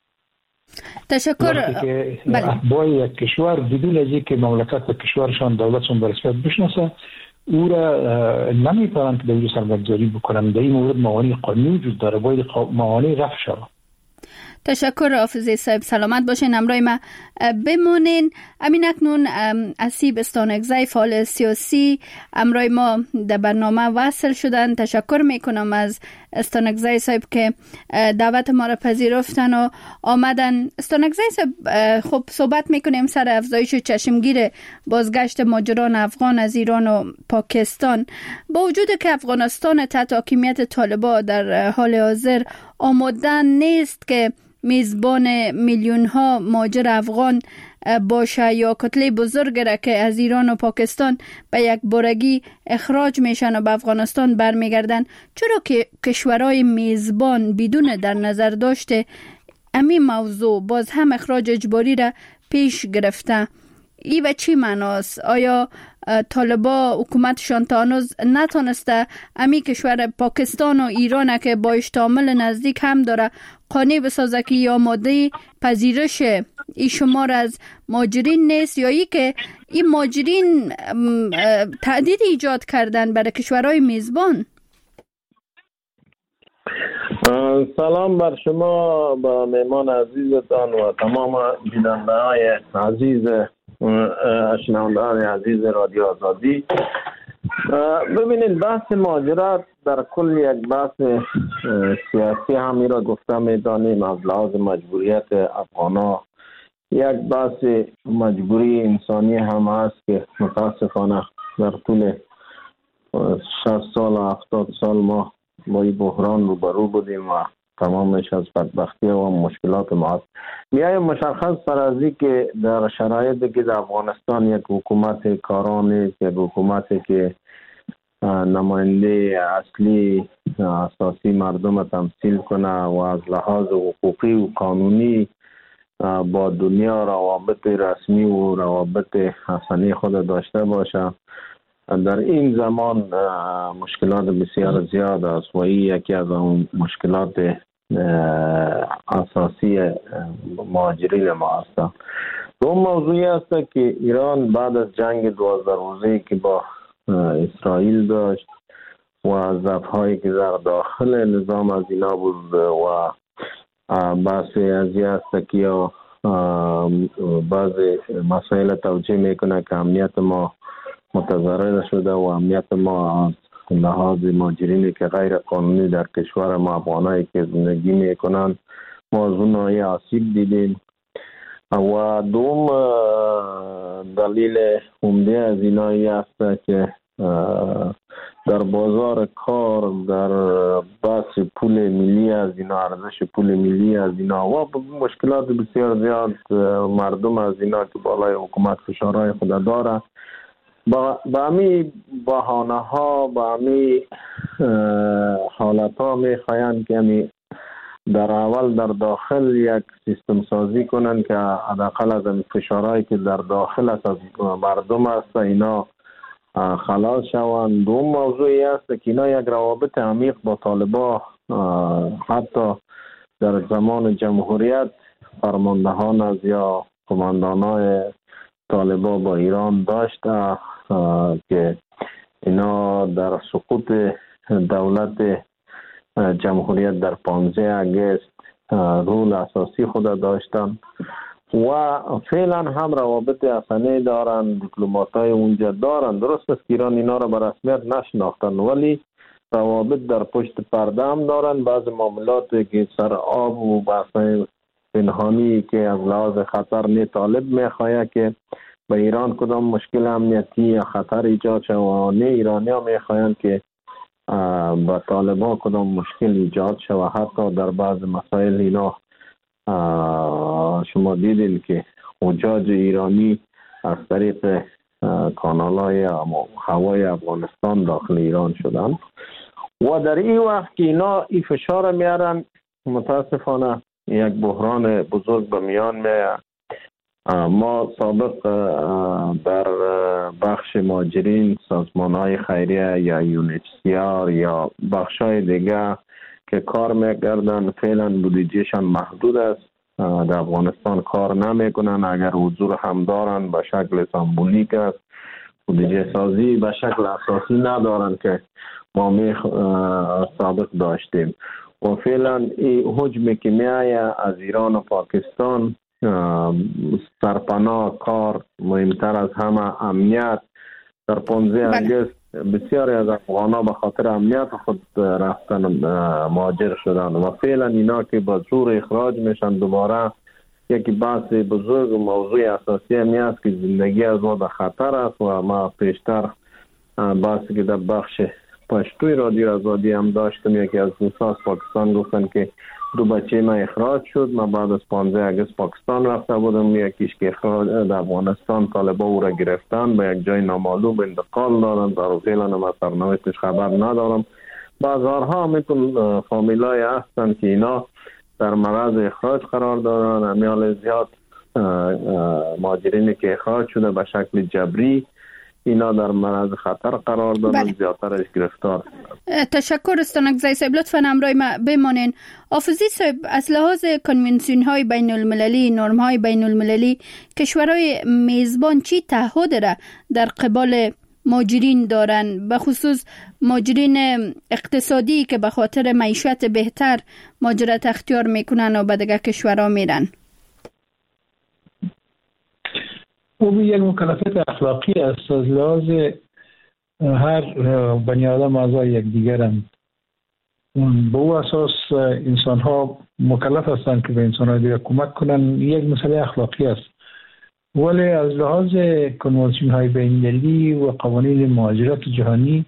A: تشکر.
H: با یک کشور بدون از اینکه مملکت و کشورشان دولتشان به رسمیت بشناسه او را نمیتونن که در سرمایه‌گذاری بکنن. در این مورد موانع قانونی وجود داره، باید موانع رفع شود.
A: تشکر حافظی صاحب، سلامت باشین، همراه ما بمونین. امین اکنون اسیب استانکزی فعال سیاسی همراه ما در برنامه وصل شدن. تشکر میکنم از استانکزی صاحب که دعوت ما را پذیرفتن و آمدن. استانکزی صاحب، خب صحبت میکنیم سر افزایش چشمگیر بازگشت مهاجران افغان از ایران و پاکستان. با وجود که افغانستان تحت حاکمیت طالبان در حال حاضر آماده نیست که میزبان میلیون ها مهاجر افغان باشه یا کتله بزرگ را که از ایران و پاکستان به یک بارگی اخراج میشن و به افغانستان برمیگردن، چرا که کشورهای میزبان بدون در نظر داشته همین موضوع باز هم اخراج اجباری را پیش گرفته؟ ای به چی معناست؟ آیا طالبا حکومتشان تا هنوز نتونسته امی کشور پاکستان و ایران که با اشتامل نزدیک هم داره قانع بسازه که یا ماده پذیرش ای شمار از مهاجرین نیست، یا ای که این مهاجرین تهدید ایجاد کردن برای کشورهای میزبان؟
I: سلام بر شما، با مهمان عزیزتان و تمام بیننده های عزیز، شنوندگان عزیز رادیو آزادی. ببینید، بحث مهاجرت در کل یک بحث سیاسی همی را گفته میدانیم. از لحاظ مجبوریت افغانا یک بحث مجبوری انسانی هم هست که متاسفانه در طول 60 سال و 70 سال ما با این بحران روبرو بودیم و تمامش از بدبختی و مشکلات ما است. میایم مشخص پر از این که در شرایطی که در افغانستان یک حکومت کاران است، یک حکومتی که نماینده اصلی اساسی مردم تمثیل کنه و از لحاظ حقوقی و قانونی با دنیا روابط رسمی و روابط حسنی خود داشته باشه، در این زمان مشکلات بسیار زیاد است و این یکی از اون مشکلات اساسی مهاجرین ما است. دو موضوعی است که ایران بعد از جنگ 12 روزه‌ای که با اسرائیل داشت و ضعف‌هایی که در داخل نظام از اینا بود و بحث از این است که بعض مسائل توجیه میکنه که امنیت ما متضرر شده و امنیت ما از لحاظ مهاجرینی که غیر قانونی در کشور ما، افغانایی که زندگی میکنن، موضوع آسیب دیدیم. و دوم دلیل عمده از اینایی است که در بازار کار، در بحث پول ملی از اینا، ارزش پول ملی از اینا و مشکلات بسیار زیاد مردم از اینا که بالای حکومت فشارهای خود داره، با همی بحانه ها، با همی حالت ها می خواهند که همی در اول در داخل یک سیستم سازی کنند که حداقل از این فشارهایی که در داخل از مردم است اینا خلاص شوند. دو موضوعی است که اینا یک روابط عمیق با طالبا حتی در زمان جمهوریت فرماندهان از یا قماندانای طالبا با ایران داشته که اینا در سقوط دولت جمهوریت در 15 آگوست رول اساسی خود داشتن و فعلا هم روابط حسنی دارن، دیپلماتای اونجا دارن. درست است که ایران اینا را به رسمیت نشناختن ولی روابط در پشت پرده هم دارن. بعض معاملات که سر آب و بحثای پنهانی که از لحاظ خطر نه طالب میخواه که به ایران کدام مشکل امنیتی یا خطر ایجاد شد و نه ایرانی ها میخواهند که به طالبان کدام مشکل ایجاد شد و حتی در بعض مسائل اینا شما دیدین که حجاج ایرانی از طریق کانال‌های هوای افغانستان داخل ایران شدن و در این وقت که اینا این فشار میارن، متاسفانه یک بحران بزرگ به میان میاد. ما سابق در بخش مهاجرین سازمان‌های خیریه یا UNHCR یا بخش‌های دیگه که کار میکردن فعلا بودجهشان محدود است، در افغانستان کار نمیکنن. اگر حضور هم دارن به شکل سمبولیک است، بودجه سازی به شکل اساسی ندارن که ما سابق داشتیم و فعلا این حجمی که میایه از ایران و پاکستان، سرپناه کار مهمتر از همه امنیت. در 15 آگوست بسیاری از افغان‌ها به خاطر امنیت خود رفتن مهاجر شدن و فعلا اینا که با زور اخراج میشن دوباره یکی بحث بزرگ و موضوع اساسی همی است که زندگی از ما در خطر است و ما پیشتر بحثی که در بخش پشتوی رادیو آزادی هم داشتم، یکی از دوستان از پاکستان گفتن که 2 بچه ما اخراج شد. من بعد از 15 اگست پاکستان رفته بودم، یکیش که اخراج در افغانستان طالبا او را گرفتن، به یک جای نامعلوم انتقال دادن، در فعلا من سرنوشتش خبر ندارم. بازارها میتون فامیلای هستن که اینا در معرض اخراج قرار دارن. امیال زیاد مهاجرینی که اخراج شده به شکل جبری اینا در معرض خطر قرار دارن. زیادترش گرفتار.
A: تشکر استانکزی صاحب، لطفاً همراه ما بمانین. آفزی صاحب، از لحاظ کنونسیون های بین المللی، نرم های بین المللی، کشورهای میزبان چی تعهد را در قبال مهاجرین دارن، به خصوص مهاجرین اقتصادی که به خاطر معیشت بهتر مهاجرت اختیار میکنن و به دیگر کشورها میرن؟
H: او یک مکلفیت اخلاقی است. از لحاظ هر بنی آدم اعضای یکدیگرند، به او اساس انسان ها مکلف هستند که به انسان های دیگر کمک کنند. یک مسئله اخلاقی است. ولی از لحاظ کنوانسیون های بین المللی و قوانین مهاجرت جهانی،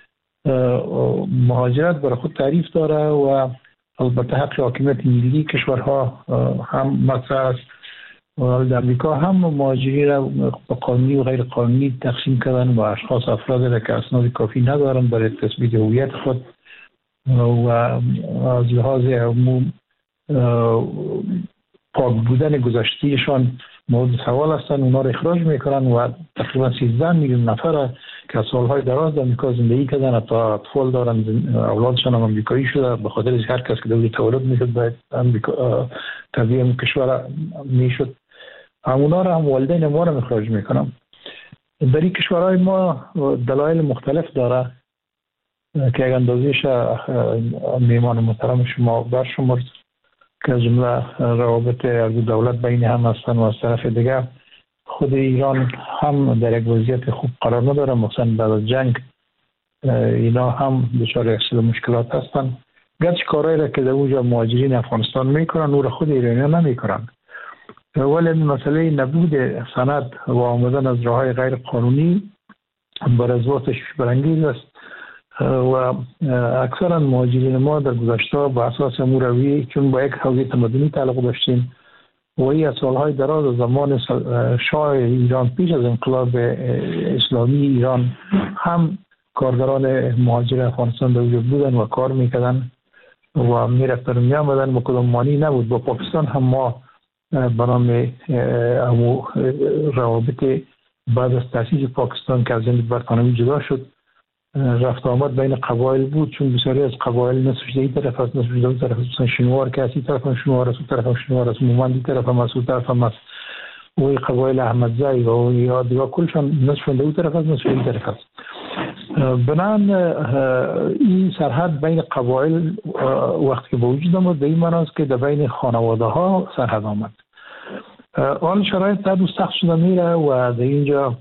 H: مهاجرت برای خود تعریف داره و البته حق حاکمیت ملی کشورها هم مطرح است. در امریکا هم مهاجرین را با قانونی و غیر قانونی تقسیم کردن و افراد را که اسناد کافی ندارن برای تثبیت هویت خود و از لحاظ عموم پاک بودن گذشتهشان مورد سوال هستند. اونا را اخراج میکنن و تقریبا 13 میلیون نفر که از سالهای دراز در امریکا زندگی کردن، حتی اطفال دارن، اولادشان هم امریکایی شده، به خاطر هر کس که دوری تولد میشد باید امریکا طبیعی کشور میشد، اونا را هم والدین ما را اخراج میکنن. در این کشورهای ما دلایل مختلف داره که اگر اندازهش میهمان محترم شما برشمرد که از جمله روابط از دولت بین هم هستن و از طرف دیگر خود ایران هم در یک وضعیت خوب قرار نداره. مثلا بعد از جنگ اینا هم دچار یک سری مشکلات هستن. گرچه کارهایی را که در اونجا مهاجرین افغانستان میکنن او را خود ایرانیان نمیکنن، ولی مسئله نبود سند و آمدن از راههای غیر قانونی بر از تشویش برانگیز است و اکثرا مهاجرین ما در گذشته با اساس رویه چون با یک حوزه تمدنی تعلق داشتیم و این از سالهای دراز از زمان شاه ایران پیش از انقلاب اسلامی ایران هم کارگران مهاجر افغانستان در وجود بودن و کار میکردن و میرفتن و میامدن و کدام مانی نبود. با پاکستان هم ما به نام روابط بعد از تأسیس پاکستان که از جمهوری برطانوی جدا شد رفت آمد بین قبایل بود، چون بسیاری از قبایل نصفش این طرف است، نصفش اون طرف است. شنوار که از این طرف هم شنوار است، اون طرف هم شنوار است، مومند این طرف هم است، اون طرف هم است. و قبایل احمدزایی و یا دیگه کلشان نصفشون اون طرف است، نصف این طرف است. بنان این سرحد بین قبایل وقتی که به وجود آمد به این معنی است که در بین خانواده ها سرحد آمد. آن شرایط در سخت شده میره و در اینجا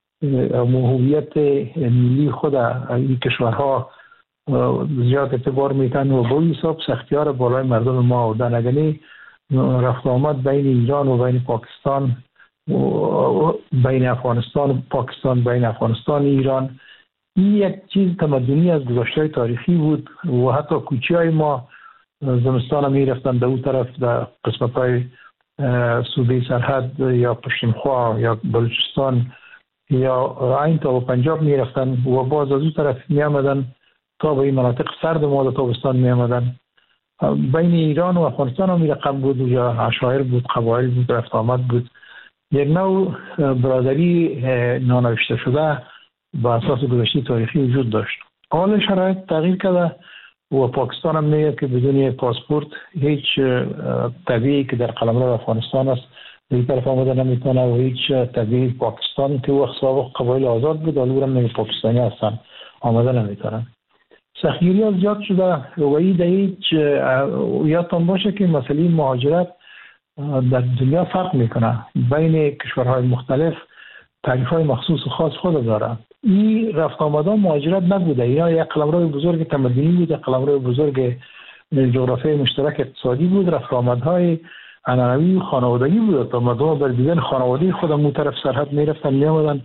H: هویت ملی خود این کشورها زیاد اعتبار میتن و با این حساب سختیار بالای مردم ما آوردن. اگرنی رفت آمد بین ایران و بین پاکستان و بین افغانستان و پاکستان، بین افغانستان و ایران، این یک چیز تمدنی از گذشته تاریخی بود و حتی کوچه‌های ما زمستان هم میرفتن در اون طرف در قسمت‌های صوبه سرحد یا پشتونخوا یا بلوچستان یا عین تا پنجاب میرفتن و باز از اون طرف میامدن تا به این مناطق سرد ما تابستان میامدن. بین ایران و افغانستان هم رقم بود یا عشایر بود، قبایل بود، رفت آمد بود. یک نوع برادری نانوشته شده با اساس گذشته تاریخی وجود داشت. حال شرایط تغییر کرده و پاکستان هم میگه که بدون پاسپورت هیچ طبیعی که در قلمرو افغانستان است به این طرف آمده نمیتونه و هیچ طبیعی پاکستان که وقت سابق قبایل آزاد بود الان هم نمی پاکستانی هستن آمده نمیتونن. سختگیری ها زیاد شده و این در هیچ یادتان باشه که مسئله مهاجرت در دنیا فرق میکنه بین کشورهای مختلف، تعریف های مخصوص و خاص خود داره. این رفت آمدن مهاجرت نبوده، اینا یک قلمرو بزرگ تمدنی بود، یک قلمرو بزرگ جغرافی مشترک اقتصادی بود. رفت آمدهای عنعنوی خانوادگی بود، تا مردم بر دیدن خانواده خودم اون طرف سرحد میرفتن میامدن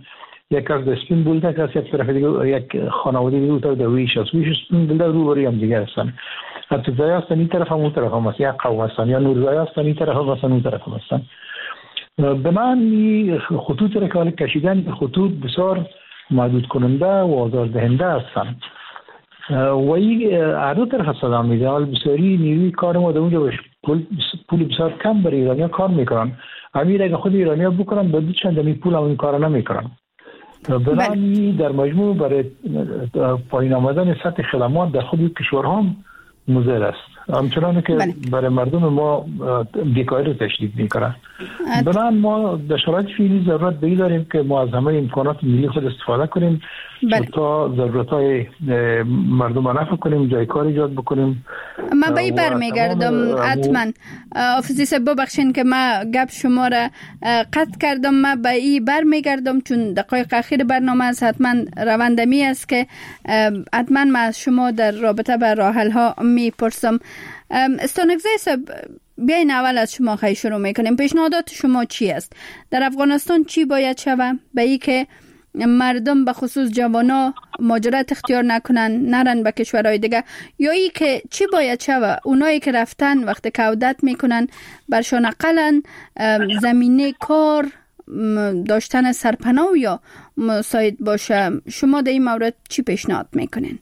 H: یک از اسپین بولده که از یک طرف دیگه یک خانواده دیگه تا در ویش اسپین بولده روبروی هم دیگه هستن. حتی زایی هستن این طرف هم اون طرف هم هست، یک قوم هستن، یا نورزایی هستن این طرف هم هستن اون طرف هم هستن. به من خطوط را که کشیدن خطوط بسیار محدود کننده و آزاردهنده هستن و این هر دو طرف صدا میده. حال بسیاری نیروی کار ما در اونجا پول بسیار کم برای ایرانیا کار میکنن. همین اگه خود ایرانیا بکنن با دو چند این پول هم این کار نمیکنن. بنابراین در مجموع برای پایین آمدن سطح خدمات در خود کشورها هم مضر است، همچنان که برای مردم ما بیکاری رو تشدید میکنه. بنابراین ما در شرایط فعلی ضرورت به این داریم که ما از همه امکانات ملی خود استفاده کنیم تا ضرورت‌های مردم را نفع کنیم، جای کار ایجاد بکنیم.
A: من به این برمیگردم حتما. آفیسی صاحب ببخشین که ما گپ شما را قطع کردم. من به این برمیگردم چون دقایق اخیر برنامه است. حتما روندمی است که حتما من از شما در رابطه با راه حل ها میپرسم. استانکزی صاحب بیاین اول از شما خیلی شروع میکنیم. پیشنهادات شما چی است؟ در افغانستان چی باید شود به این که مردم به خصوص جوانا مهاجرت اختیار نکنن، نرن به کشورهای دیگه، یا ای که چی باید شود اونایی که رفتن وقتی که عودت میکنن برشان اقلن زمینه کار داشتن سرپناه یا مساعد باشه؟ شما در این مورد چی پیشنهاد میکنین؟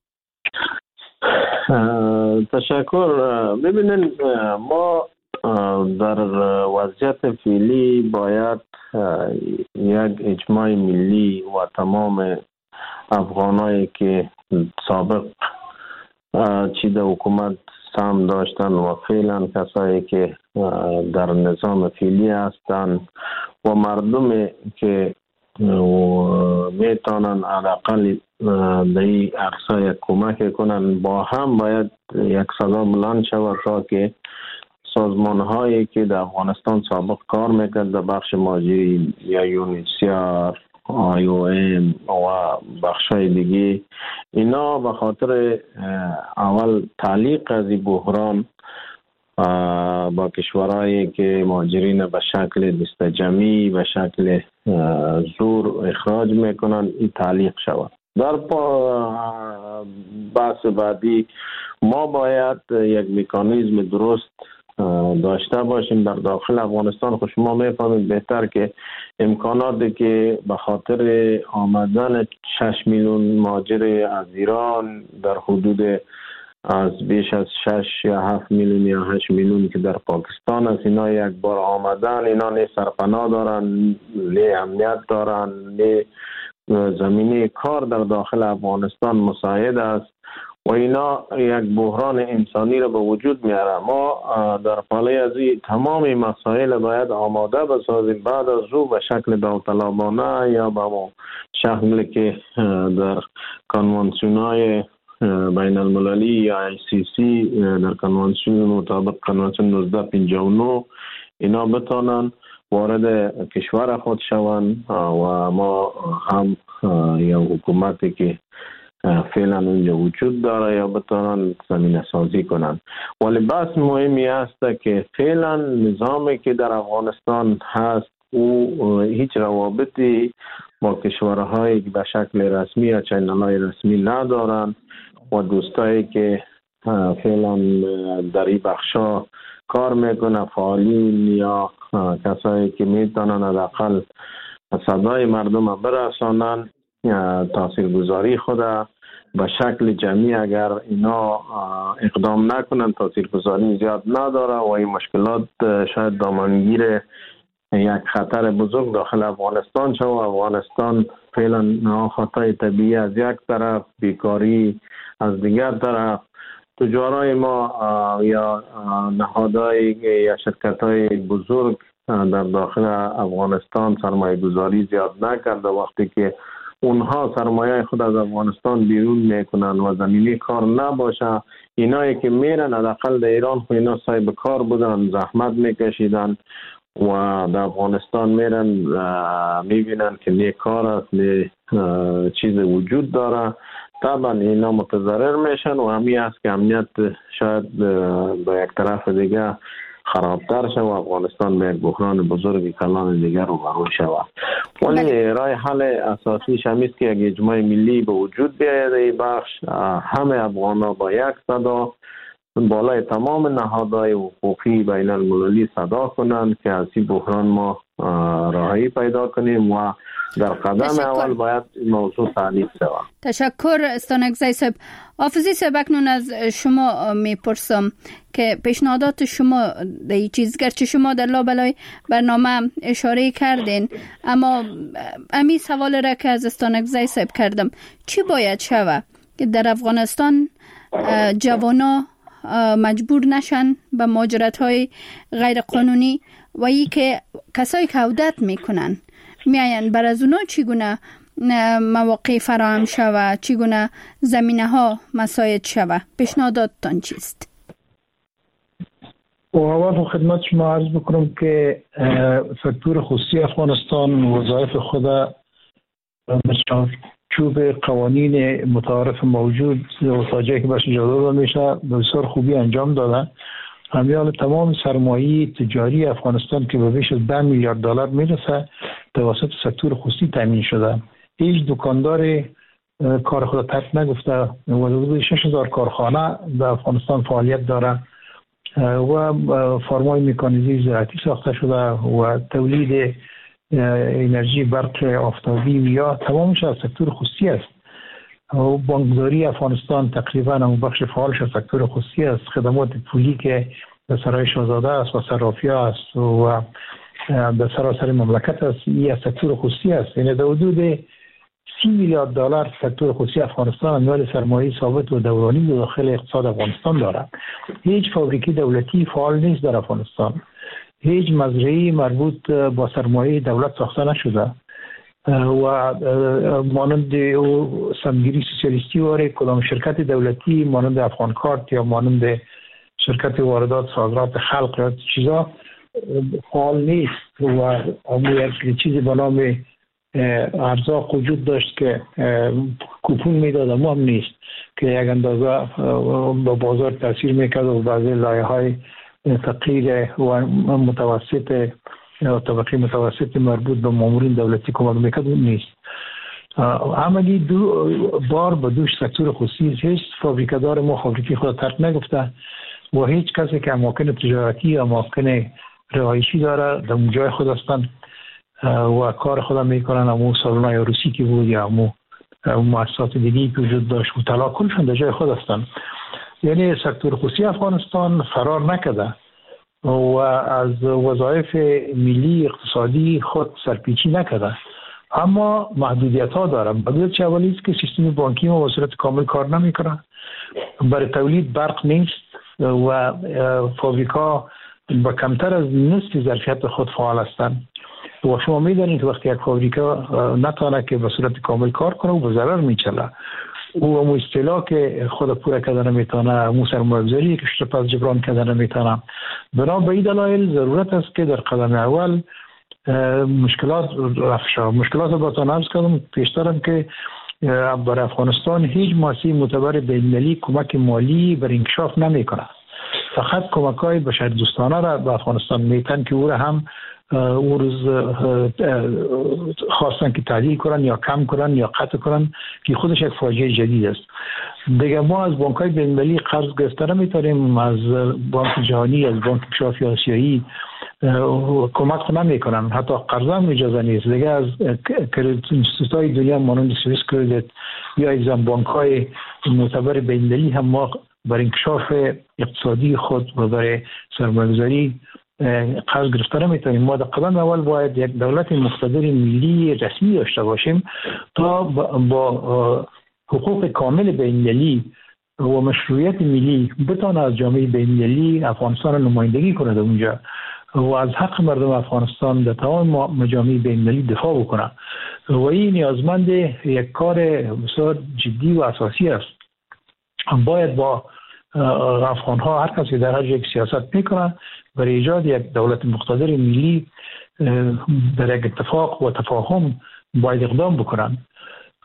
I: تشکر. ببینین ما در وضعیت فعلی باید یک اجماع ملی و تمام افغانایی که سابق چی در حکومت سهم داشتن و فعلا کسایی که در نظام فعلی هستن و مردمی که میتونن حداقل در این عرصه یک کمک کنن با هم باید یک صدا بلند شود تا که سازمان هایی که در افغانستان سابق کار میکرد در بخش ماجری یا یونیسیار IOM و بخش های دیگه، اینا به خاطر اول تعلیق از این بحران با کشورهایی که مهاجرین به شکل دست جمعی به شکل زور اخراج میکنن این تعلیق شود. در بحث بعدی ما باید یک مکانیزم درست داشته باشیم در داخل افغانستان. خود شما میفهمید بهتر که امکاناتی که به خاطر آمدن 6 میلیون مهاجر از ایران در حدود از بیش از 6 یا 7 میلیون یا 8 میلیون که در پاکستان است، اینا یک بار آمدن، اینا نه سرپناه دارن، نه امنیت دارن، نه زمینه کار در داخل افغانستان مساعد است و اینا یک بحران انسانی را به وجود میاره. ما در پاله از این تمام مسائل باید آماده بسازیم، بعد از او به شکل داوطلبانه یا به شکلی که در کنوانسیون‌های بین المللی یا ICC در کنوانسیون مطابق کنوانسیون 1959 اینا بتانن وارد کشور خود شوند و ما هم یا حکومتی که فعلا اونجا وجود داره یا بتانن زمینه سازی کنن. ولی بس مهمی است که فعلا نظامی که در افغانستان هست او هیچ روابطی با کشورهایی که به شکل رسمی یا چینل‌های رسمی ندارن و دوستایی که فعلا در این بخشا کار میکنه، فعالین یا کسایی که میتونن حداقل صدای مردم برسانن تاثیرگذاری خود به شکل جمعی اگر اینا اقدام نکنن تاثیرگذاری زیاد نداره و این مشکلات شاید دامنگیر یک خطر بزرگ داخل افغانستان شد. افغانستان فعلا خطای طبیعی از یک طرف، بیکاری از دیگر طرف، تجارای ما یا نهادهای یا شرکت‌های بزرگ در داخل افغانستان سرمایه گذاری زیاد نکرده. وقتی که اونها سرمایه خود از افغانستان بیرون میکنن و زمینی کار نباشه، اینایی که میرن حداقل در ایران خو اینا صاحب کار بودن، زحمت میکشیدن و در افغانستان میرن میبینن که نه کار است نه چیز وجود داره، طبعا اینا متضرر میشن و همین است که امنیت شاید به یک طرف دیگه خرابتر شود و افغانستان به یک بحران بزرگ کلان دیگر روبرو شود. ولی راه حل اساسیش هم است که یک اجماع ملی به وجود بیاید. این بخش همه افغان‌ها با یک صدا بالای تمام نهادهای حقوقی بین المللی صدا کنند که از این بحران ما راهی پیدا کنیم و در قدم اول باید موضوع تعلیق شود.
A: تشکر استانکزی صاحب. حافظی صاحب اکنون از شما میپرسم که پیشنهادات شما در این چیز گرچه شما در لابلای برنامه اشاره کردین، اما امی سوال را که از استانکزی صاحب کردم، چی باید شود که در افغانستان جوانا مجبور نشن به مهاجرت‌های غیر قانونی و ای که کسایی که عودت میکنن میاین بر از اونا چگونه مواقع فراهم شود، چگونه زمینه ها مساعد شود؟ پیشنهاداتتان چیست؟
H: و اول خدمت شما عرض بکنم که سکتور خصوصی افغانستان وظایف خود چوب قوانین متعارف موجود و تا جایی که بهش اجازه داده میشه بسیار خوبی انجام دادن. همیال تمام سرمایه تجاری افغانستان که به بیش از 10 میلیارد دلار میرسه توسط سکتور خصوصی تامین شده. هیچ دکاندار کار خود ترک نگفته و حدود 6000 کارخانه در افغانستان فعالیت داره و فرمای مکانیزی زراعتی ساخته شده و تولید انرژی برق آفتابی یا تمامش از سکتور خصوصی است. و بانکداری افغانستان تقریبا هم بخش فعالش از سکتور خصوصی است. خدمات پولی که به سرای شاهزاده است و صرافی‌ها است و به سراسر مملکت است، این از سکتور خصوصی است. یعنی در حدود 30 میلیارد دلار سکتور خصوصی افغانستان امیال سرمایه ثابت و دورانی داخل اقتصاد افغانستان دارد. هیچ فابریکی دولتی فعال نیست در افغانستان. هیچ مزرعه‌ای مربوط با سرمایه دولت ساخته نشده و مانند سمگیری سوسیالیستی واره کدام شرکت دولتی مانند افغان کارت یا مانند شرکت واردات صادرات خلق یا چیزا فعال نیست و اما یک چیزی به نام ارزاق وجود داشت که کوپون میداد، اما هم نیست که یک اندازه با بازار تاثیر میکرد و بعضی لایه‌های فقیر و متوسط طبقه متوسط مربوط به مامورین دولتی کمک میکرد نیست. عملی دو بار به دوش سکتور خصوصی هیچ فابریکه‌دار ما فابریکی خود ترک نگفته و هیچ کسی که اماکن تجارتی یا اماکن رهایشی داره در اون جای خود هستن و کار خود میکنن. امو سالن‌های روسی که بود یا امو مؤسسات دیگه‌ای که وجود داشت و تلاکلشون در جای خود هستن. یعنی سکتور خصوصی افغانستان فرار نکرده و از وظایف ملی اقتصادی خود سرپیچی نکرده، اما محدودیت ها داره. محدودیت اولی است که سیستم بانکی ما به صورت کامل کار نمیکنه، برای تولید برق نیست و فابریکا با کمتر از نصف ظرفیت خود فعال هستند و شما میدانید که وقتی یک فابریکا نتونه که به صورت کامل کار کنه و به ضرر میچله او اصطلاح که خود پوره کردن نمیتونه، مو سرمایه‌گذاری که شده پس جبران کردن نمیتونه. بنا به این دلایل ضرورت است که در قدم اول مشکلات رفع. مشکلات رو باتون عرض کردم پیشترم که برای افغانستان هیچ مؤسسه معتبر بین‌المللی کمک مالی بر انکشاف نمیکنه. فقط کمک‌های بشردوستانه را به افغانستان میتن که او را هم او روز خواستن که تعدیل کنن یا کم کنن یا قطع کنن که خودش یک فاجعه جدید است. دیگه ما از بانک‌های بین‌المللی قرض گرفته نمیتونیم، از بانک جهانی، از بانک انکشافی آسیایی کمک خود نمیکنن، حتی قرض هم اجازه نیست. دیگه از کردیت اینستیتوت‌های دنیا مانند سوئیس کردیت یا ایزم بانک‌های معتبر بین‌المللی هم ما برای انکشاف اقتصادی خود و برای سرمایه‌گذاری قرض گرفته نمیتونیم. ما در قدم اول باید یک دولت مقتدر ملی رسمی داشته باشیم تا با حقوق کامل بین‌المللی و مشروعیت ملی بتونه از جامعه بین‌المللی افغانستان نمایندگی کنه در اونجا و از حق مردم افغانستان در تمام مجامع بین‌المللی دفاع بکنه و این نیازمند یک کار بسیار جدی و اساسی است. باید با افغان‌ها هر کسی در هر یک سیاست میکنه برای ایجاد یک دولت مقتدر ملی در یک اتفاق و تفاهم باید اقدام بکنن.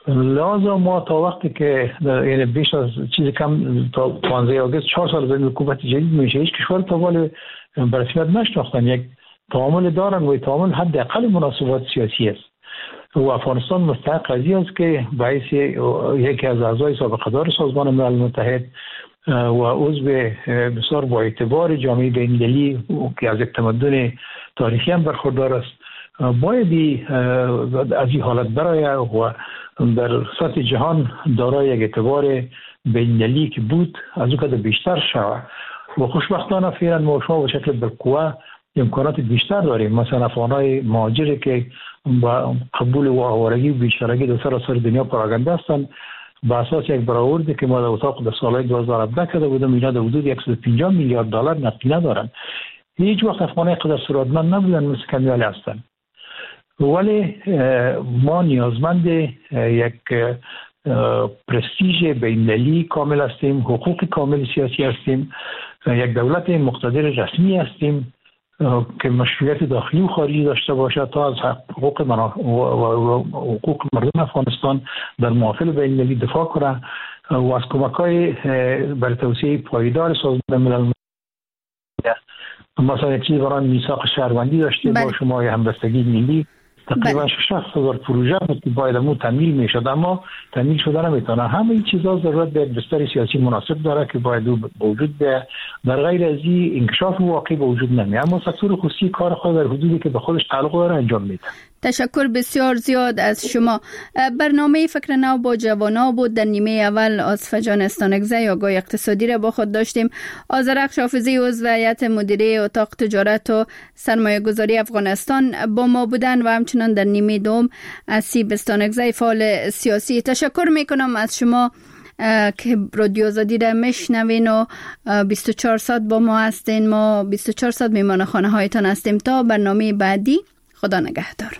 H: لازم ما تا وقتی که یعنی بیش از چیزی کم تا 15 آگوست 4 سال زمین حکومت جدید میشه، هیچ کشور تا ولی برسمیت نشناختن یک تعامل دارن و تعامل حداقل مناسبات سیاسی است و افغانستان مستحق قضیه است که باعث یکی از اعضای سابق دار سازمان ملل متحد و عضو بسیار با اعتبار جامعه بین‌المللی که از یک تمدن تاریخی هم برخوردار است باید از این حالت برای و در سطح جهان دارای یک اعتبار بین‌المللی که بود از او که بیشتر شود و خوشبختانه فعلا ما شما به شکل بالقوه امکانات بیشتر داریم. مثلا افغانای مهاجری که با قبول و آوارگی و بیچارگی در سراسر دنیا پراگنده هستند با اساس یک برآوردی که ما در اتاق در سالهای 2017 کرده بودم اینا در حدود 150 میلیارد دلار نقدینه دارن. هیچ وقت افغانای قدر سرعتمند نبودن مثل کمیالی هستند، ولی ما نیازمند یک پرستیژ بین‌المللی کامل هستیم، حقوق کامل سیاسی هستیم، یک دولت مقتدر رسمی هستیم که مشروعیت داخلی و خارجی داشته باشد تا از حقوق حقوق مردم افغانستان در محافل بین‌المللی دفاع کنه و از کمک‌های برای توسعه پایدار سازمان ملل متحد مثلا یک چیزی برای میثاق شهروندی داشته با شما همبستگی ملی تقریبا 60,000 پروژه بود که باید امون تمویل میشد اما تمویل شده نمیتونه. همه این چیزا ضرورت به بستر سیاسی مناسب داره که باید وجود به در غیر از این انکشاف واقعی به وجود نمیاد. اما سکتور خصوصی کار خود در حدودی که به خودش تعلق داره انجام میده.
A: تشکر بسیار زیاد از شما. برنامه فکر نو با جوانا بود. در نیمه اول آصفه جان استانکزی آگاه اقتصادی را با خود داشتیم. آذرخش حافظی عضو هیئت مدیره اتاق تجارت و سرمایه گذاری افغانستان با ما بودن و همچنان در نیمه دوم اسیب استانکزی فعال سیاسی. تشکر میکنم از شما که رادیو آزادی را میشنوین و 24 ساعت با ما هستین. ما 24 ساعت میمان خانه هایتان هستیم. تا برنامه بعدی، خدا نگهدار.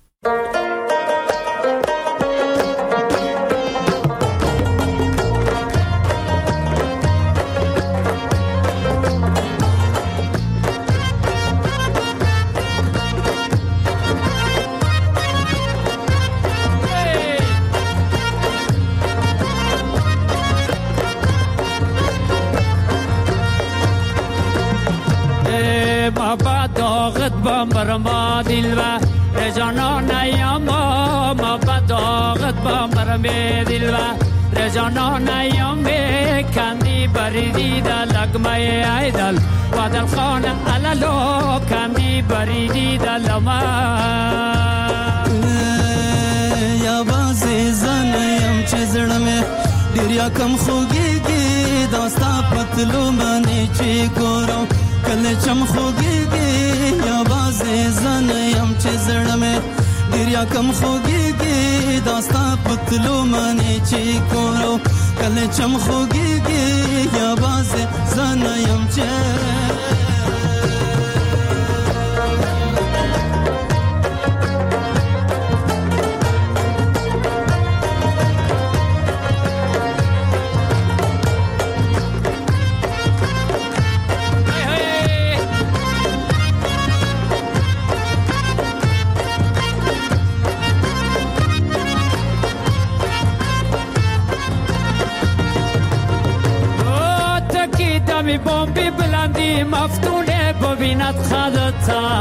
J: برما دلوا رجانا نیاما ما بداغت با مرمه دلوا رجانا نیامه کندی بریدی در لگمه ایدل و دل خانه علالو کندی بریدی در لما
K: یا بازی زنیم چه زرمه دریا کم خوگیگی داستا پتلو منی چی گورم کل چم خوگیگی یا بازی زنیم چه زرمه دریا کم خوگیگی داستا پتلو منی چی گورم کل چم خوگیگی یا بازی زنیم چه
J: می بمبی بلندی مفتونه ببیند خدتا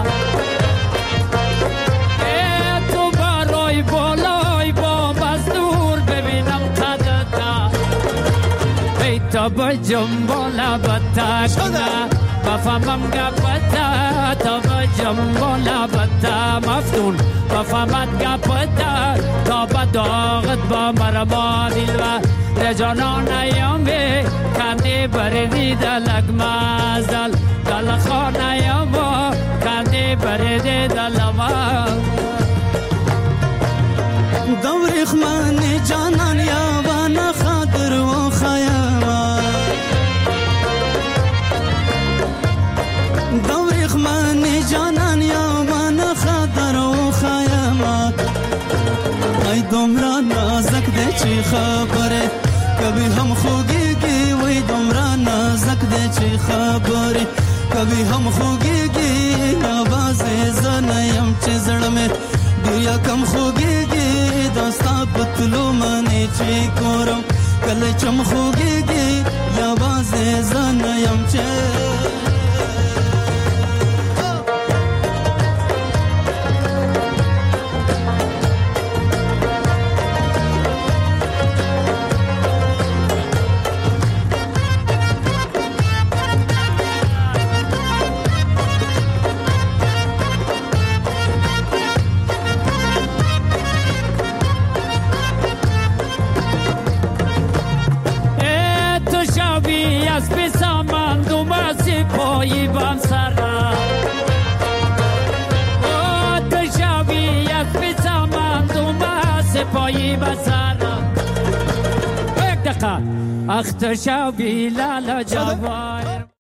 J: تو برای بالای بام از دور ببینم خدتا ای تا بجم بالا بتا کنه بفهمم گپتا تا بجم بالا بتا مفتون بفهمت گپتا تا بداغت با مرما دلوا رجانا نیامه کندی بریدی دلگ مازل دل خانه یاما کندی بریدی دلما
K: دوریخ من جانان یابان خاطر و خیاما دوریخ من جانان یابان خاطر و خیاما ای دمرا نازک ده چی خبره کبھی ہم خوگیگی وی دمرا نازک دے چی خبری کبھی ہم خوگیگی آواز زنیم چی زڑ میں دیا کم خوگیگی داستا پتلو منی چی کورم کل چم خوگیگی یا باز زنیم چه
J: از بسامان دو ماسی پایی بام سرا تشابی از بسامان دو ماسی پایی بام سرا یک دقیقه اختشابی لالا جوار